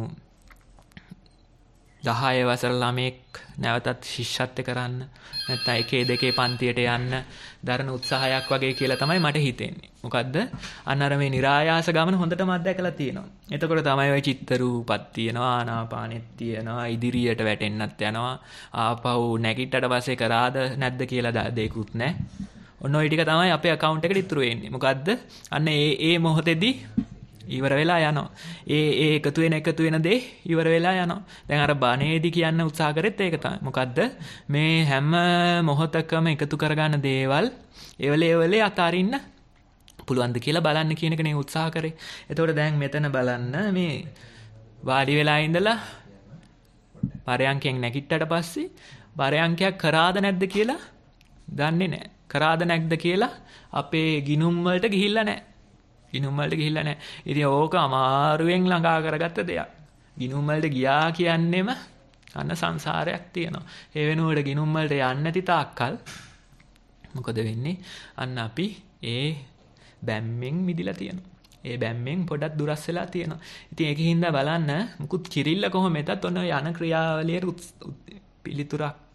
දහය වසර ළමෙක් නැවතත් ශිෂ්‍යත්ව කරන්න නැත්නම් එකේ දෙකේ පන්තියට යන්න දරන උත්සාහයක් වගේ කියලා තමයි මට හිතෙන්නේ. මොකද්ද? අන්න අර මේ નિરાයාස ගමන හොඳටම අත්දැකලා තියෙනවා. එතකොට තමයි ওই චිත්ත රූපත් තියෙනවා, ආනාපානෙත් තියෙනවා, ඉදිරියට වැටෙන්නත් යනවා. ආපහු නැගිටට පස්සේ කරාද නැද්ද කියලා දෙයක්වත් නැහැ. ඔන්න ওই ටික තමයි අපේ account එකට ඉතුරු වෙන්නේ. මොකද්ද? අන්න ඒ ඒ මොහොතේදී ඉවර වෙලා යනවා. ඒ ඒ එකතු වෙන එකතු වෙන දේ ඉවර වෙලා යනවා. දැන් අර බණේදී කියන්න උත්සාහ කරෙත් ඒක තමයි. මොකද්ද? මේ හැම මොහොතකම එකතු කරගන්න දේවල් ඒවල ඒවලේ අතාරින්න පුළුවන්ද කියලා බලන්න කියන එක නේ උත්සාහ කරේ. එතකොට දැන් මෙතන බලන්න මේ වාඩි වෙලා ඉඳලා පරයන්කෙන් නැගිට්ටට පස්සේ පරයන්කයක් කරාද නැද්ද කියලා දන්නේ නැහැ. කරාද නැද්ද කියලා අපේ ගිනුම් වලට ගිහිල්ලා නැහැ. ගිනුම් වලට ගිහිල්ලා නැහැ. ඉතින් ඕක අමාරුවෙන් ළඟා කරගත්ත දෙයක්. ගිනුම් වලට ගියා කියන්නේම අන්න සංසාරයක් තියෙනවා. ඒ වෙනුවට ගිනුම් වලට යන්නේ නැති තාක්කල් මොකද වෙන්නේ? අන්න අපි ඒ බැම්මෙන් මිදිලා තියෙනවා. ඒ බැම්මෙන් පොඩක් දුරස් වෙලා තියෙනවා. ඉතින් ඒකින්ද බලන්න මුකුත් කිරිල්ල කොහොම එතත් ඔන්න යන ක්‍රියාවලියේ පිළිතුරක්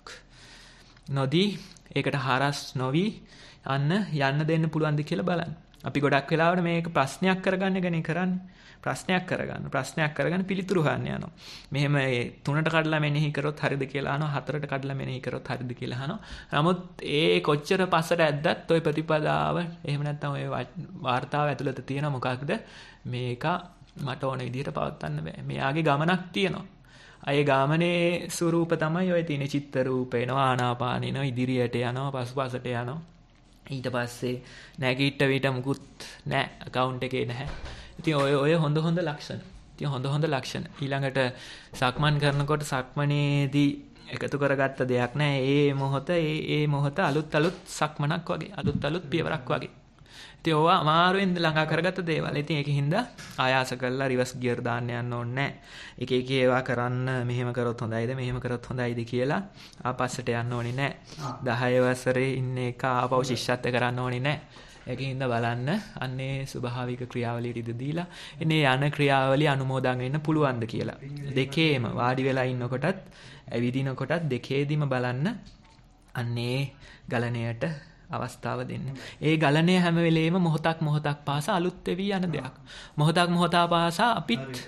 නොදී ඒකට හරස් නොවි අන්න යන්න දෙන්න පුළුවන්ද කියලා බලන්න. අපි ගොඩක් වෙලාවට මේක ප්‍රශ්නයක් කරගන්න ගන්නේ කරන්නේ. ප්‍රශ්නයක් කරගන්න. ප්‍රශ්නයක් කරගෙන පිළිතුරු හොයන්න යනවා. මෙහෙම ඒ තුනට කඩලා මෙනෙහි කරොත් හරිද කියලා අහනවා. හතරට කඩලා මෙනෙහි කරොත් හරිද කියලා අහනවා. නමුත් ඒ කොච්චර පස්සට ඇද්දත් ওই ප්‍රතිපදාව එහෙම නැත්නම් ওই වார்த்தාව ඇතුළත තියෙන මොකක්ද? මේක මට ඕන විදිහට පවත්වන්න බෑ. මෙයාගේ ගමනක් තියෙනවා. අය ගාමනේ ස්වරූප තමයි ඔය තියෙන චිත්ත රූප එනවා, ආනාපාන එනවා, ඉදිරියට යනවා, පසුපසට යනවා. ඊට පස්සේ නැගිට විට මුකුත් නැහැ, account එකේ නැහැ. ඉතින් ඔය ඔය හොඳ හොඳ ලක්ෂණ. ඉතින් හොඳ හොඳ ලක්ෂණ. ඊළඟට සක්මන් කරනකොට සක්මනේදී එකතු කරගත්ත දෙයක් නැහැ. ඒ මොහොත ඒ ඒ මොහොත අලුත් අලුත් සක්මනක් වගේ, අලුත් අලුත් පියවරක් වගේ. ඉතින් ඕවා අමාරුවෙන් ළඟා කරගත්ත දේවල්. ඉතින් ඒකින්ද ආයාස කරලා රිවර්ස් ගියර් දාන්න යන්න ඕනේ නැහැ. එක එක ඒවා කරන්න මෙහෙම කරොත් හොඳයිද මෙහෙම කරොත් හොඳයිද කියලා ආපස්සට යන්න ඕනේ නැහැ. දහය වසරේ ඉන්න එක ආපහු ශිෂ්‍යත්ව කරන්න ඕනේ නැහැ. ඒකින්ද බලන්න අන්නේ ස්වභාවික ක්‍රියාවලියට ඉඩ දීලා එනේ යන ක්‍රියාවලිය අනුමෝදන් වෙන්න පුළුවන්ද කියලා. දෙකේම වාඩි වෙලා ඉන්නකොටත් ඇවිදිනකොටත් දෙකේදීම බලන්න අන්නේ ගලණයට අවස්ථාව දෙන්න. ඒ ගලණය හැම වෙලේම මොහොතක් මොහොතක් පාසා අලුත් වෙවි යන දෙයක්. මොහොතක් මොහොතා පාසා අපිත්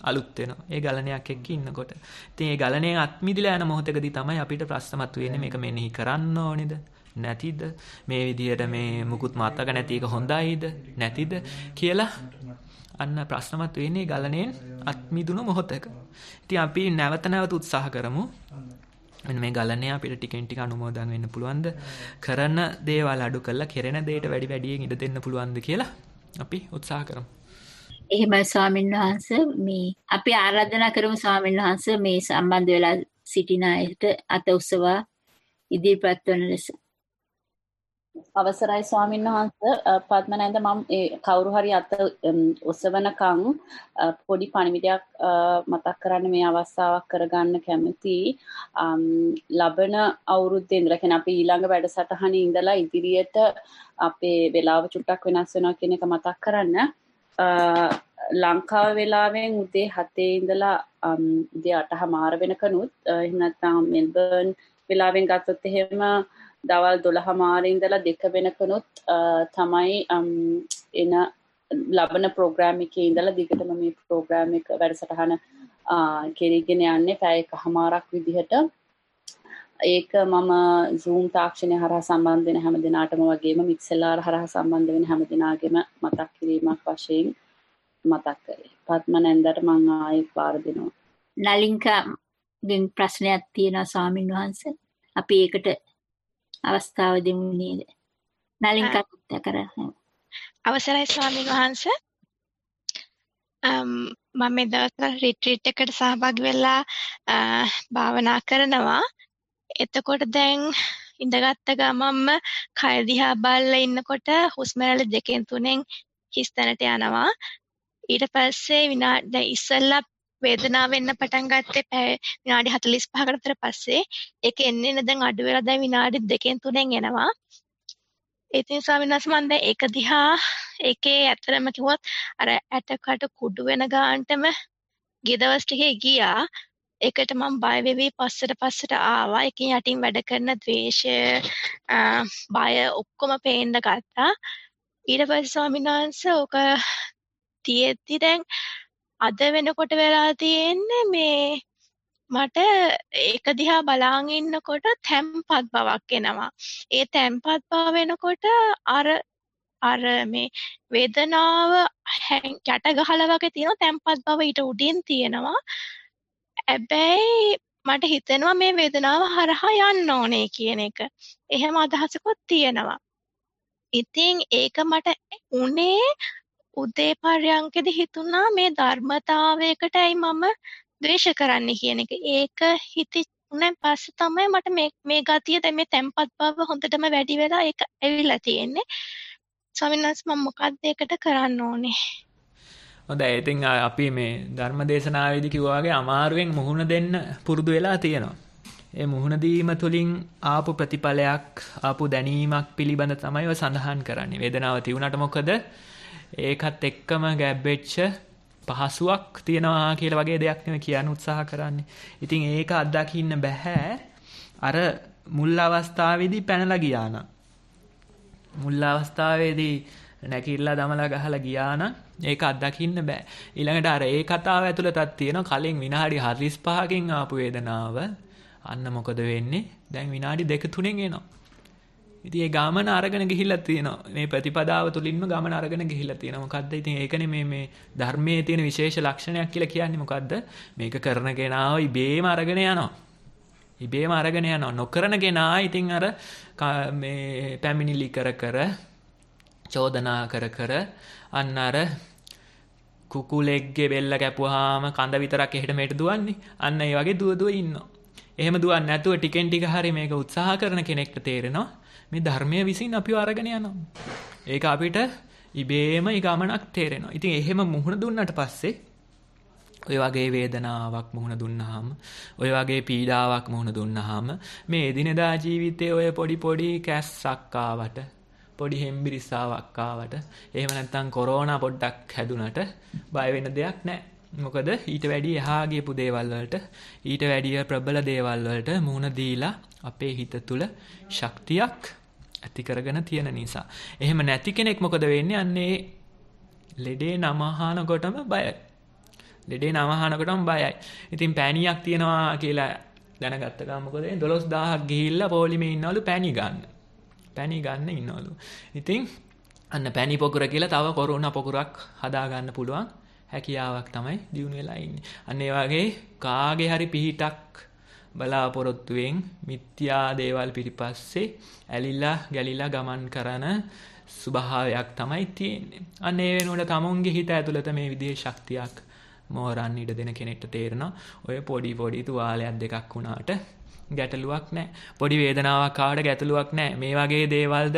අලුත් වෙනවා. ඒ ගලණයක් එක්ක ඉන්නකොට. ඉතින් ඒ ගලණයෙන් අත් මිදිලා යන මොහොතකදී තමයි අපිට ප්‍රශ්න මතුවෙන්නේ මේක මෙනෙහි කරන්න ඕනේද? නැතිද? මේ විදියට මේ මුකුත් මතක නැති එක හොඳයිද? නැතිද කියලා අන්න ප්‍රශ්නමත් වෙන්නේ ගලණයෙන් අත් මිදුණු මොහොතක. ඉතින් අපි නැවත නැවත උත්සාහ කරමු. මෙන්න මේ ගලණය අපිට ටිකෙන් ටික අනුමෝදන් වෙන්න පුළුවන්ද? කරන දේවල් අඩු කරලා කෙරෙන දේට වැඩි වැඩියෙන් ඉඩ දෙන්න පුළුවන්ද කියලා අපි උත්සාහ කරමු. එහෙමයි ස්වාමීන් වහන්සේ මේ අපි ආරාධනා කරමු ස්වාමීන් වහන්සේ මේ සම්බන්ධ වෙලා සිටින අයට අත උසවා ඉදිරිපත් වන ලෙස. අවසරයි ස්වාමීන් වහන්සේ පద్මනන්ද මම ඒ කවුරු හරි අත ඔසවනකම් පොඩි පණිවිඩයක් මතක් කරන්න මේ අවස්ථාවක් කරගන්න කැමතියි. ලබන අවුරුද්දේ ඉඳලා කියන්නේ අපි ඊළඟ වැඩසටහනේ ඉඳලා ඉදිරියට අපේ වෙලාව චුට්ටක් වෙනස් වෙනවා කියන එක මතක් කරන්න. ලංකාව වෙලාවෙන් උදේ හතේ ඉඳලා උදේ අටමාර වෙනකනුත් එහෙම නැත්නම් මෙල්බර්න් වෙලාවෙන් ගත්තොත් එහෙම දවල් දොළහමාර ඉඳලා දෙක වෙනකනුත් තමයි එන ලබන ප්‍රෝග්‍රෑම් එකේ ඉඳලා දිගටම මේ ප්‍රෝග්‍රෑම් එක වැඩසටහන කෙරීගෙන යන්නේ පැය එකමාරක් විදිහට. ඒක මම Zoom තාක්ෂණය හරහා සම්බන්ධ වෙන හැම දිනාටම වගේම මික්සෙලාර් හරහා සම්බන්ධ වෙන හැම දිනාගෙම මතක් කිරීමක් වශයෙන් මතක් කරේ. පත්මනන්දට මම ආයෙත් වාර දෙනවා. නලින්කගෙන් ප්‍රශ්නයක් තියෙනවා ස්වාමීන් වහන්සේ. අපි ඒකට අවස්ථාව දෙමු නේද? නලින්කත් කරා. අවසරයි ස්වාමීන් වහන්සේ. මම මේ දවස්වල රිට්‍රීට් එකට සහභාගී වෙලා භාවනා කරනවා. එතකොට දැන් ඉඳගත්ත ගමම්ම කය දිහා බලලා ඉන්නකොට හුස්ම රැලි දෙකෙන් තුනෙන් හිස් තැනට යනවා. ඊට පස්සේ විනාඩි දැන් ඉස්සෙල්ලා වේදනාව වෙන්න පටන් ගත්තේ විනාඩි හතළිස් පහකට විතර පස්සේ. ඒක එන්නේ නැ දැන් අඩු වෙලා දැන් විනාඩි දෙකෙන් තුනෙන් එනවා. ඉතින් ස්වාමීන් වහන්සේ මම දැන් ඒක දිහා ඒකේ ඇත්තටම කිව්වොත් අර ඇටකට කුඩු වෙන ගානටම ගිය දවස් ටිකේ ගියා. ඒකට මම බය වෙවි පස්සට පස්සට ආවා. ඒකෙන් යටින් වැඩ කරන ද්වේෂය බය ඔක්කොම පේන්න ගත්තා. ඊට පස්සේ ස්වාමීන් වහන්සේ ඔක තියෙද්දි දැන් අද වෙනකොට වෙලා තියෙන්නේ මේ මට ඒක දිහා බලාගෙන ඉන්නකොට තැම්පත් බවක් එනවා. ඒ තැම්පත් බව වෙනකොට අර අර මේ වේදනාව යට ගහලා වගේ තියෙන තැම්පත් බව ඊට උඩින් තියෙනවා. හැබැයි මට හිතෙනවා මේ වේදනාව හරහා යන්න ඕනේ කියන එක. එහෙම අදහසකුත් තියෙනවා. ඉතින් ඒක මට උනේ උදේ පර්යන්කෙදි හිතුණා මේ ධර්මතාවයකටයි මම ද්වේෂ කරන්නේ කියන එක. ඒක හිතුණෙන් පස්සේ තමයි මට මේ මේ ගතිය දැන් මේ තැම්පත් බව හොඳටම වැඩි වෙලා ඒක ඇවිල්ලා තියෙන්නේ. ස්වාමීන් වහන්සේ මම මොකක්ද ඒකට කරන්න ඕනේ? හොඳයි. ඉතින් අපි මේ ධර්ම දේශනාවේදී කිව්වා වගේ අමාරුවෙන් මුහුණ දෙන්න පුරුදු වෙලා තියෙනවා. ඒ මුහුණ දීම තුළින් ආපු ප්‍රතිඵලයක් ආපු දැනීමක් පිළිබඳ තමයි ඔය සඳහන් කරන්නේ. වේදනාව තියුණාට මොකද ඒකත් එක්කම ගැබ්බෙච්ච පහසුවක් තියනවා කියලා වගේ දෙයක් නෙවෙයි කියන්න උත්සාහ කරන්නේ. ඉතින් ඒක අත්දකින්න බෑ අර මුල් අවස්ථාවේදී පැනලා ගියා නම්. මුල් අවස්ථාවේදී නැකිරලා දමලා ගහලා ගියා නම් ඒක අත්දකින්න බෑ. ඊළඟට අර ඒ කතාව ඇතුළතත් තියෙන කලින් විනාඩි හතළිස් පහකින් ආපු වේදනාව අන්න මොකද වෙන්නේ? දැන් විනාඩි දෙක තුනෙන් එනවා. ඉතින් ඒ ගමන අරගෙන ගිහිල්ලා තියෙනවා. මේ ප්‍රතිපදාව තුලින්ම ගමන අරගෙන ගිහිල්ලා තියෙනවා. මොකද්ද? ඉතින් ඒකනේ මේ මේ ධර්මයේ තියෙන විශේෂ ලක්ෂණයක් කියලා කියන්නේ මොකද්ද? මේක කරන කෙනාව ඉබේම අරගෙන යනවා. ඉබේම අරගෙන යනවා. නොකරන කෙනා ඉතින් අර මේ පැමිණිලි කර කර චෝදනා කර කර අන්න අර කුකුලෙක්ගේ බෙල්ල කැපුවාම කඳ විතරක් එහෙට මෙහෙට දුවන්නේ. අන්න ඒ වගේ දුව දුව ඉන්නවා. එහෙම දුවන්නේ නැතුව ටිකෙන් ටික හරි මේක උත්සාහ කරන කෙනෙක්ට තේරෙනවා මේ ධර්මයේ විසින් අපිව අරගෙන යනවා. ඒක අපිට ඉබේම ඒ ගමනක් තේරෙනවා. ඉතින් එහෙම මුහුණ දුන්නට පස්සේ ඔය වගේ වේදනාවක් මුහුණ දුන්නාම, ඔය වගේ පීඩාවක් මුහුණ දුන්නාම මේ එදිනෙදා ජීවිතයේ ඔය පොඩි පොඩි කැස්සක් ආවට, පොඩි හෙම්බිරිස්සාවක් ආවට, එහෙම නැත්නම් කොරෝනා පොඩ්ඩක් හැදුනට බය වෙන්න දෙයක් නැහැ. මොකද ඊට වැඩිය එහා ගියපු දේවල් වලට, ඊට වැඩිය ප්‍රබල දේවල් වලට මුහුණ දීලා අපේ හිත තුල ශක්තියක් ඇති කරගෙන තියෙන නිසා. එහෙම නැති කෙනෙක් මොකද වෙන්නේ? අන්නේ ලෙඩේ නම අහනකොටම බයයි. ලෙඩේ නම අහනකොටම බයයි. ඉතින් පෑනියක් තියනවා කියලා දැනගත්ත ගමන් මොකද වෙන්නේ? දොළොස් දහසක් ගිහිල්ලා පොලිමේ ඉන්නවලු පැණි ගන්න. පැණි ගන්න ඉන්නවලු. ඉතින් අන්න පැණි පොකුර කියලා තව කොරෝනා පොකුරක් හදා ගන්න පුළුවන් හැකියාවක් තමයි දිනු වෙලා ඉන්නේ. අන්න ඒ වගේ කාගේ හරි පිහිටක් බලාපොරොත්තුවෙන් මිත්‍යා දේවල් පිටිපස්සේ ඇලිලා ගැලිලා ගමන් කරන ස්වභාවයක් තමයි තියෙන්නේ. අන්න ඒ වෙනුවට තමුන්ගේ හිත ඇතුළත මේ විදිහේ ශක්තියක් මෝරන්න ඉඩ දෙන කෙනෙක්ට තේරෙනවා ඔය පොඩි පොඩි තුවාලයක් දෙකක් වුණාට ගැටලුවක් නැහැ. පොඩි වේදනාවක් ආවට ගැටලුවක් නැහැ. මේ වගේ දේවල්ද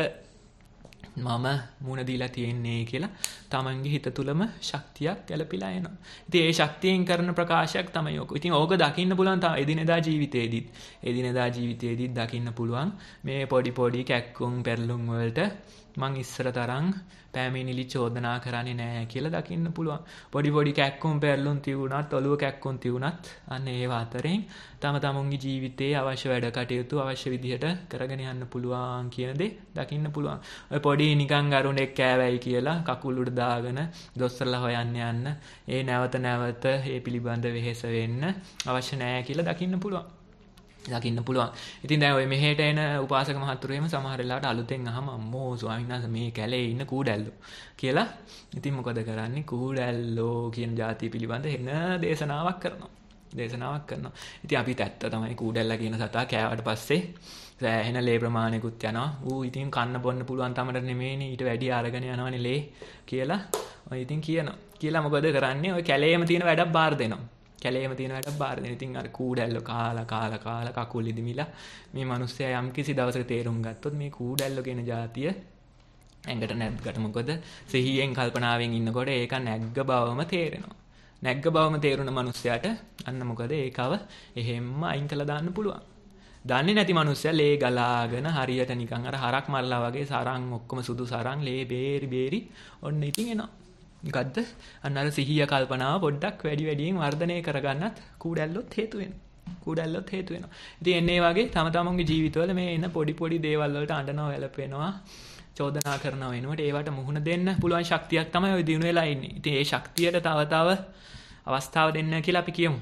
මම මුණ දීලා තියෙන්නේ කියලා තමන්ගේ හිත තුළම ශක්තියක් ගැලපිලා එනවා. ඉතින් ඒ ශක්තියෙන් කරන ප්‍රකාශයක් තමයි ඕක. ඉතින් ඕක දකින්න පුළුවන් තව එදිනෙදා ජීවිතේදීත්. එදිනෙදා ජීවිතේදීත් දකින්න පුළුවන් මේ පොඩි පොඩි කැක්කුම් පෙරළුම් වලට මං ඉස්සර තරම් පෑමිනිලි චෝදනා කරන්නේ නැහැ කියලා දකින්න පුළුවන්. පොඩි පොඩි කැක්කුම් පෙරළුම් තියුණත් ඔළුව කැක්කුම් තියුණත් අන්න ඒව අතරින් තම තමුන්ගේ ජීවිතයේ අවශ්‍ය වැඩ කටයුතු අවශ්‍ය විදිහට කරගෙන යන්න පුළුවන් කියන දේ දකින්න පුළුවන්. ඔය පොඩි නිකන් අරුණෙක් කෑවයි කියලා කකුල් උඩ දාගෙන දොස්තරලා හොයන්න යන්න ඒ නැවත නැවත ඒ පිළිබඳ වෙහෙස වෙන්න අවශ්‍ය නැහැ කියලා දකින්න පුළුවන්. දකින්න පුළුවන්. ඉතින් දැන් ඔය මෙහෙට එන උපාසක මහතුරු එහෙම සමහර වෙලාවට අලුතෙන් අහම අම්මෝ ස්වාමීන් වහන්සේ මේ කැලේ ඉන්න කූඩැල්ලෝ කියලා. ඉතින් මොකද කරන්නේ? කූඩැල්ලෝ කියන જાතිය පිළිබඳ එන දේශනාවක් කරනවා. දේශනාවක් කරනවා. ඉතින් අපිත් ඇත්ත තමයි කූඩැල්ලා කියන සතා කෑවට පස්සේ සෑහෙන ලේ ප්‍රමාණයකුත් යනවා. ඌ ඉතින් කන්න බොන්න පුළුවන් තමට නෙමෙයිනේ ඊට වැඩි අරගෙන යනවනේ ලේ කියලා. ඔය ඉතින් කියනවා. කියලා මොකද කරන්නේ? ඔය කැලේම තියෙන වැඩක් බාර දෙනවා. කැලේම තියෙන වැඩක් බාර දෙන. ඉතින් අර කූඩැල්ලෝ කාලා කාලා කාලා කකුල් ඉදිමිලා මේ මිනිස්සයා යම් කිසි දවසක තේරුම් ගත්තොත් මේ කූඩැල්ලෝ කියන જાතිය ඇඟට නැග්ගට මොකද සිහියෙන් කල්පනාවෙන් ඉන්නකොට ඒක නැග්ග බවම තේරෙනවා. නැග්ග බවම තේරුණ මිනිස්සයාට අන්න මොකද ඒකව එහෙම්ම අයින් කළා දාන්න පුළුවන්. දන්නේ නැති මිනිස්සයා ලේ ගලාගෙන හරියට නිකන් අර හරක් මරලා වගේ සරන් ඔක්කොම සුදු සරන් ලේ බේරි බේරි ඔන්න ඉතින් එනවා. මොකද්ද? අන්න අර සිහිය කල්පනාව පොඩ්ඩක් වැඩි වැඩියෙන් වර්ධනය කරගන්නත් කූඩැල්ලොත් හේතු වෙනවා. කූඩැල්ලොත් හේතු වෙනවා. ඉතින් එන්නේ වගේ තම තමන්ගේ ජීවිතවල මේ එන පොඩි පොඩි දේවල් වලට අඬනවා වැළපෙනවා චෝදනා කරනවා වෙනුවට ඒවට මුහුණ දෙන්න පුළුවන් ශක්තියක් තමයි ඔය දිනු වෙලා ඉන්නේ. ඉතින් ඒ ශක්තියට තව තව අවස්ථාව දෙන්න කියලා අපි කියමු.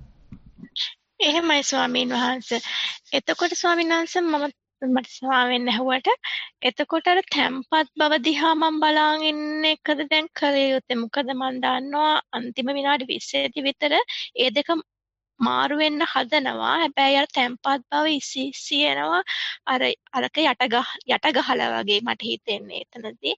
එහෙමයි ස්වාමීන් වහන්සේ. එතකොට ස්වාමීන් වහන්සේ මම මට ස්වාමීන් ඇහුවට එතකොට අර තැම්පත් බව දිහා මම බලාගෙන ඉන්න එකද දැන් කලේ යුත්තේ. මොකද මම දන්නවා අන්තිම විනාඩි විස්සේදී විතර ඒ දෙක මාරු වෙන්න හදනවා. හැබැයි අර තැම්පත් බව ඉසි ඉසි එනවා. අර අරක යට ගහ යට ගහලා වගේ මට හිතෙන්නේ එතනදී.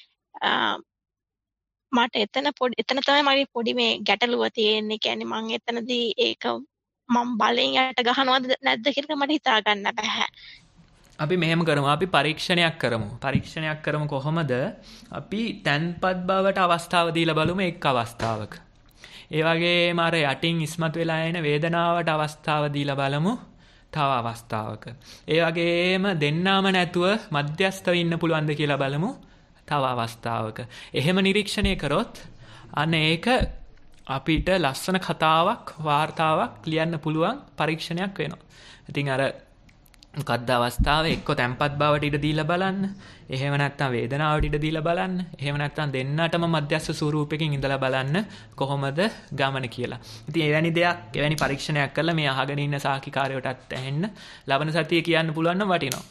මට එතන පොඩි එතන තමයි මගේ පොඩි මේ ගැටලුව තියෙන්නේ. කියන්නේ මම එතනදී ඒක මම බලෙන් යට ගහනවද නැද්ද කියලා මට හිතා ගන්න බෑ. අපි මෙහෙම කරමු. අපි පරීක්ෂණයක් කරමු. පරීක්ෂණයක් කරමු කොහොමද? අපි තැන්පත් බවට අවස්ථාව දීලා බලමු එක් අවස්ථාවක. ඒ වගේම අර යටින් ඉස්මතු වෙලා එන වේදනාවට අවස්ථාව දීලා බලමු තව අවස්ථාවක. ඒ වගේම දෙන්නාම නැතුව මධ්‍යස්ථව ඉන්න පුළුවන්ද කියලා බලමු තව අවස්ථාවක. එහෙම නිරීක්ෂණය කරොත් අන්න ඒක අපිට ලස්සන කතාවක් වාර්තාවක් ලියන්න පුළුවන් පරීක්ෂණයක් වෙනවා. ඉතින් අර මොකද්ද අවස්ථාව? එක්ක තැම්පත් බවට ඉඩ දීලා බලන්න. එහෙම නැත්නම් වේදනාවට ඉඩ දීලා බලන්න. එහෙම නැත්නම් දෙන්නටම මධ්‍යස්ථ ස්වරූපයකින් ඉඳලා බලන්න කොහොමද ගමන කියලා. ඉතින් එවැනි දෙයක්, එවැනි පරීක්ෂණයක් කරලා මේ අහගෙන ඉන්න සාකිකාරයටත් ඇහෙන්න ලබන සතිය කියන්න පුළුවන් නම් වටිනවා.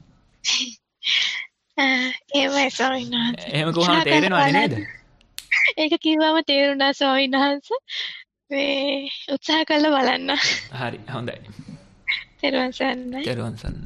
එහෙමයි ස්වාමීන් වහන්සේ. එහෙම කොහොමද තේරෙනවද නේද? ඒක කිව්වම තේරුණා ස්වාමීන් වහන්සේ. මේ උත්සාහ කරලා බලන්න. හරි හොඳයි. තෙරුවන් සරණයි. තෙරුවන් සරණයි.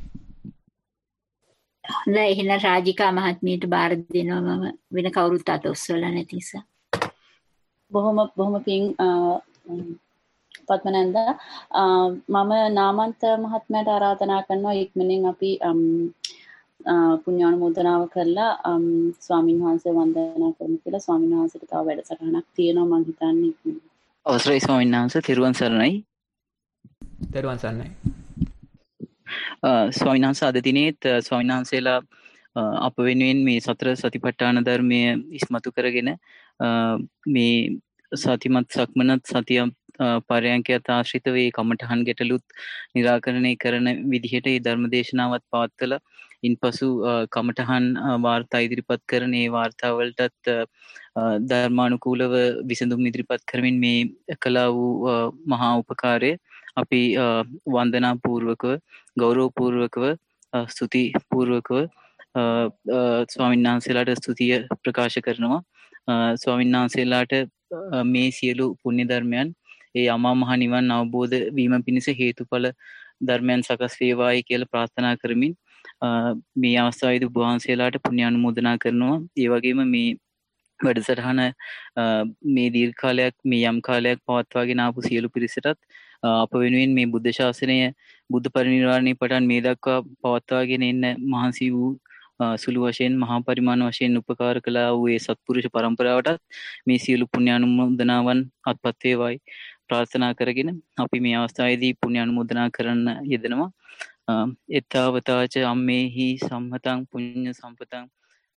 හොඳයි එහෙනම් රාජිකා මහත්මියට බාර දෙනවා මම වෙන කවුරුත් අත ඔස්සවලා නැති නිසා. බොහොම බොහොම පිං පద్මනන්දා මම නාමන්ත මහත්මයාට ආරාධනා කරනවා ඉක්මනින් අපි පුණ්‍යානුමෝදනාව කරලා ස්වාමීන් වහන්සේ වන්දනා කරමු කියලා. ස්වාමීන් වහන්සේට තව වැඩසටහනක් තියෙනවා මම හිතන්නේ. අවසරයි ස්වාමීන් වහන්සේ තෙරුවන් සරණයි. තෙරුවන් සරණයි. ස්වාමීන් වහන්සේ අද දිනේත් ස්වාමීන් වහන්සේලා අප වෙනුවෙන් මේ සතර සතිපට්ඨාන ධර්මය ඉස්මතු කරගෙන මේ සතිමත් සක්මනත් සතිය පරයන්කයත් ආශ්‍රිත වේ කමඨහන් ගැටලුත් निराකරණය කරන විදිහට මේ ධර්ම දේශනාවත් පවත්වලා ඉන්පසු කමටහන් වාර්තා ඉදිරිපත් කරන ඒ වාර්තාවලටත් ධර්මානුකූලව විසඳුම් ඉදිරිපත් කරමින් මේ කළා වූ මහා උපකාරය අපි වන්දනා පූර්වකව ගෞරව පූර්වකව ස්තුති පූර්වකව ස්වාමීන් වහන්සේලාට ස්තුතිය ප්‍රකාශ කරනවා. ස්වාමීන් වහන්සේලාට මේ සියලු පුණ්‍ය ධර්මයන් ඒ අමා මහ නිවන් අවබෝධ වීම පිණිස හේතුඵල ධර්මයන් සකස් වේවායි කියලා ප්‍රාර්ථනා කරමින් මේ අවස්ථාවේදී ඔබ වහන්සේලාට පුණ්‍ය අනුමෝදනා කරනවා. ඒ වගේම මේ වැඩසටහන මේ දීර්ඝ කාලයක් මේ යම් කාලයක් පවත්වාගෙන ආපු සියලු පිරිසටත් අප වෙනුවෙන් මේ බුද්ධ ශාසනය බුද්ධ පරිනිර්වාණය පටන් මේ දක්වා පවත්වාගෙන එන්න මහන්සි වූ සුළු වශයෙන් මහා පරිමාණ වශයෙන් උපකාර කළා වූ ඒ සත්පුරුෂ පරම්පරාවටත් මේ සියලු පුණ්‍ය අනුමෝදනාවන් අත්පත් වේවායි ප්‍රාර්ථනා කරගෙන අපි මේ අවස්ථාවේදී පුණ්‍ය අනුමෝදනා කරන්න යෙදෙනවා. එත්තාවතාච අම්මේහි සම්මතං පුඤ්ඤ සම්පතං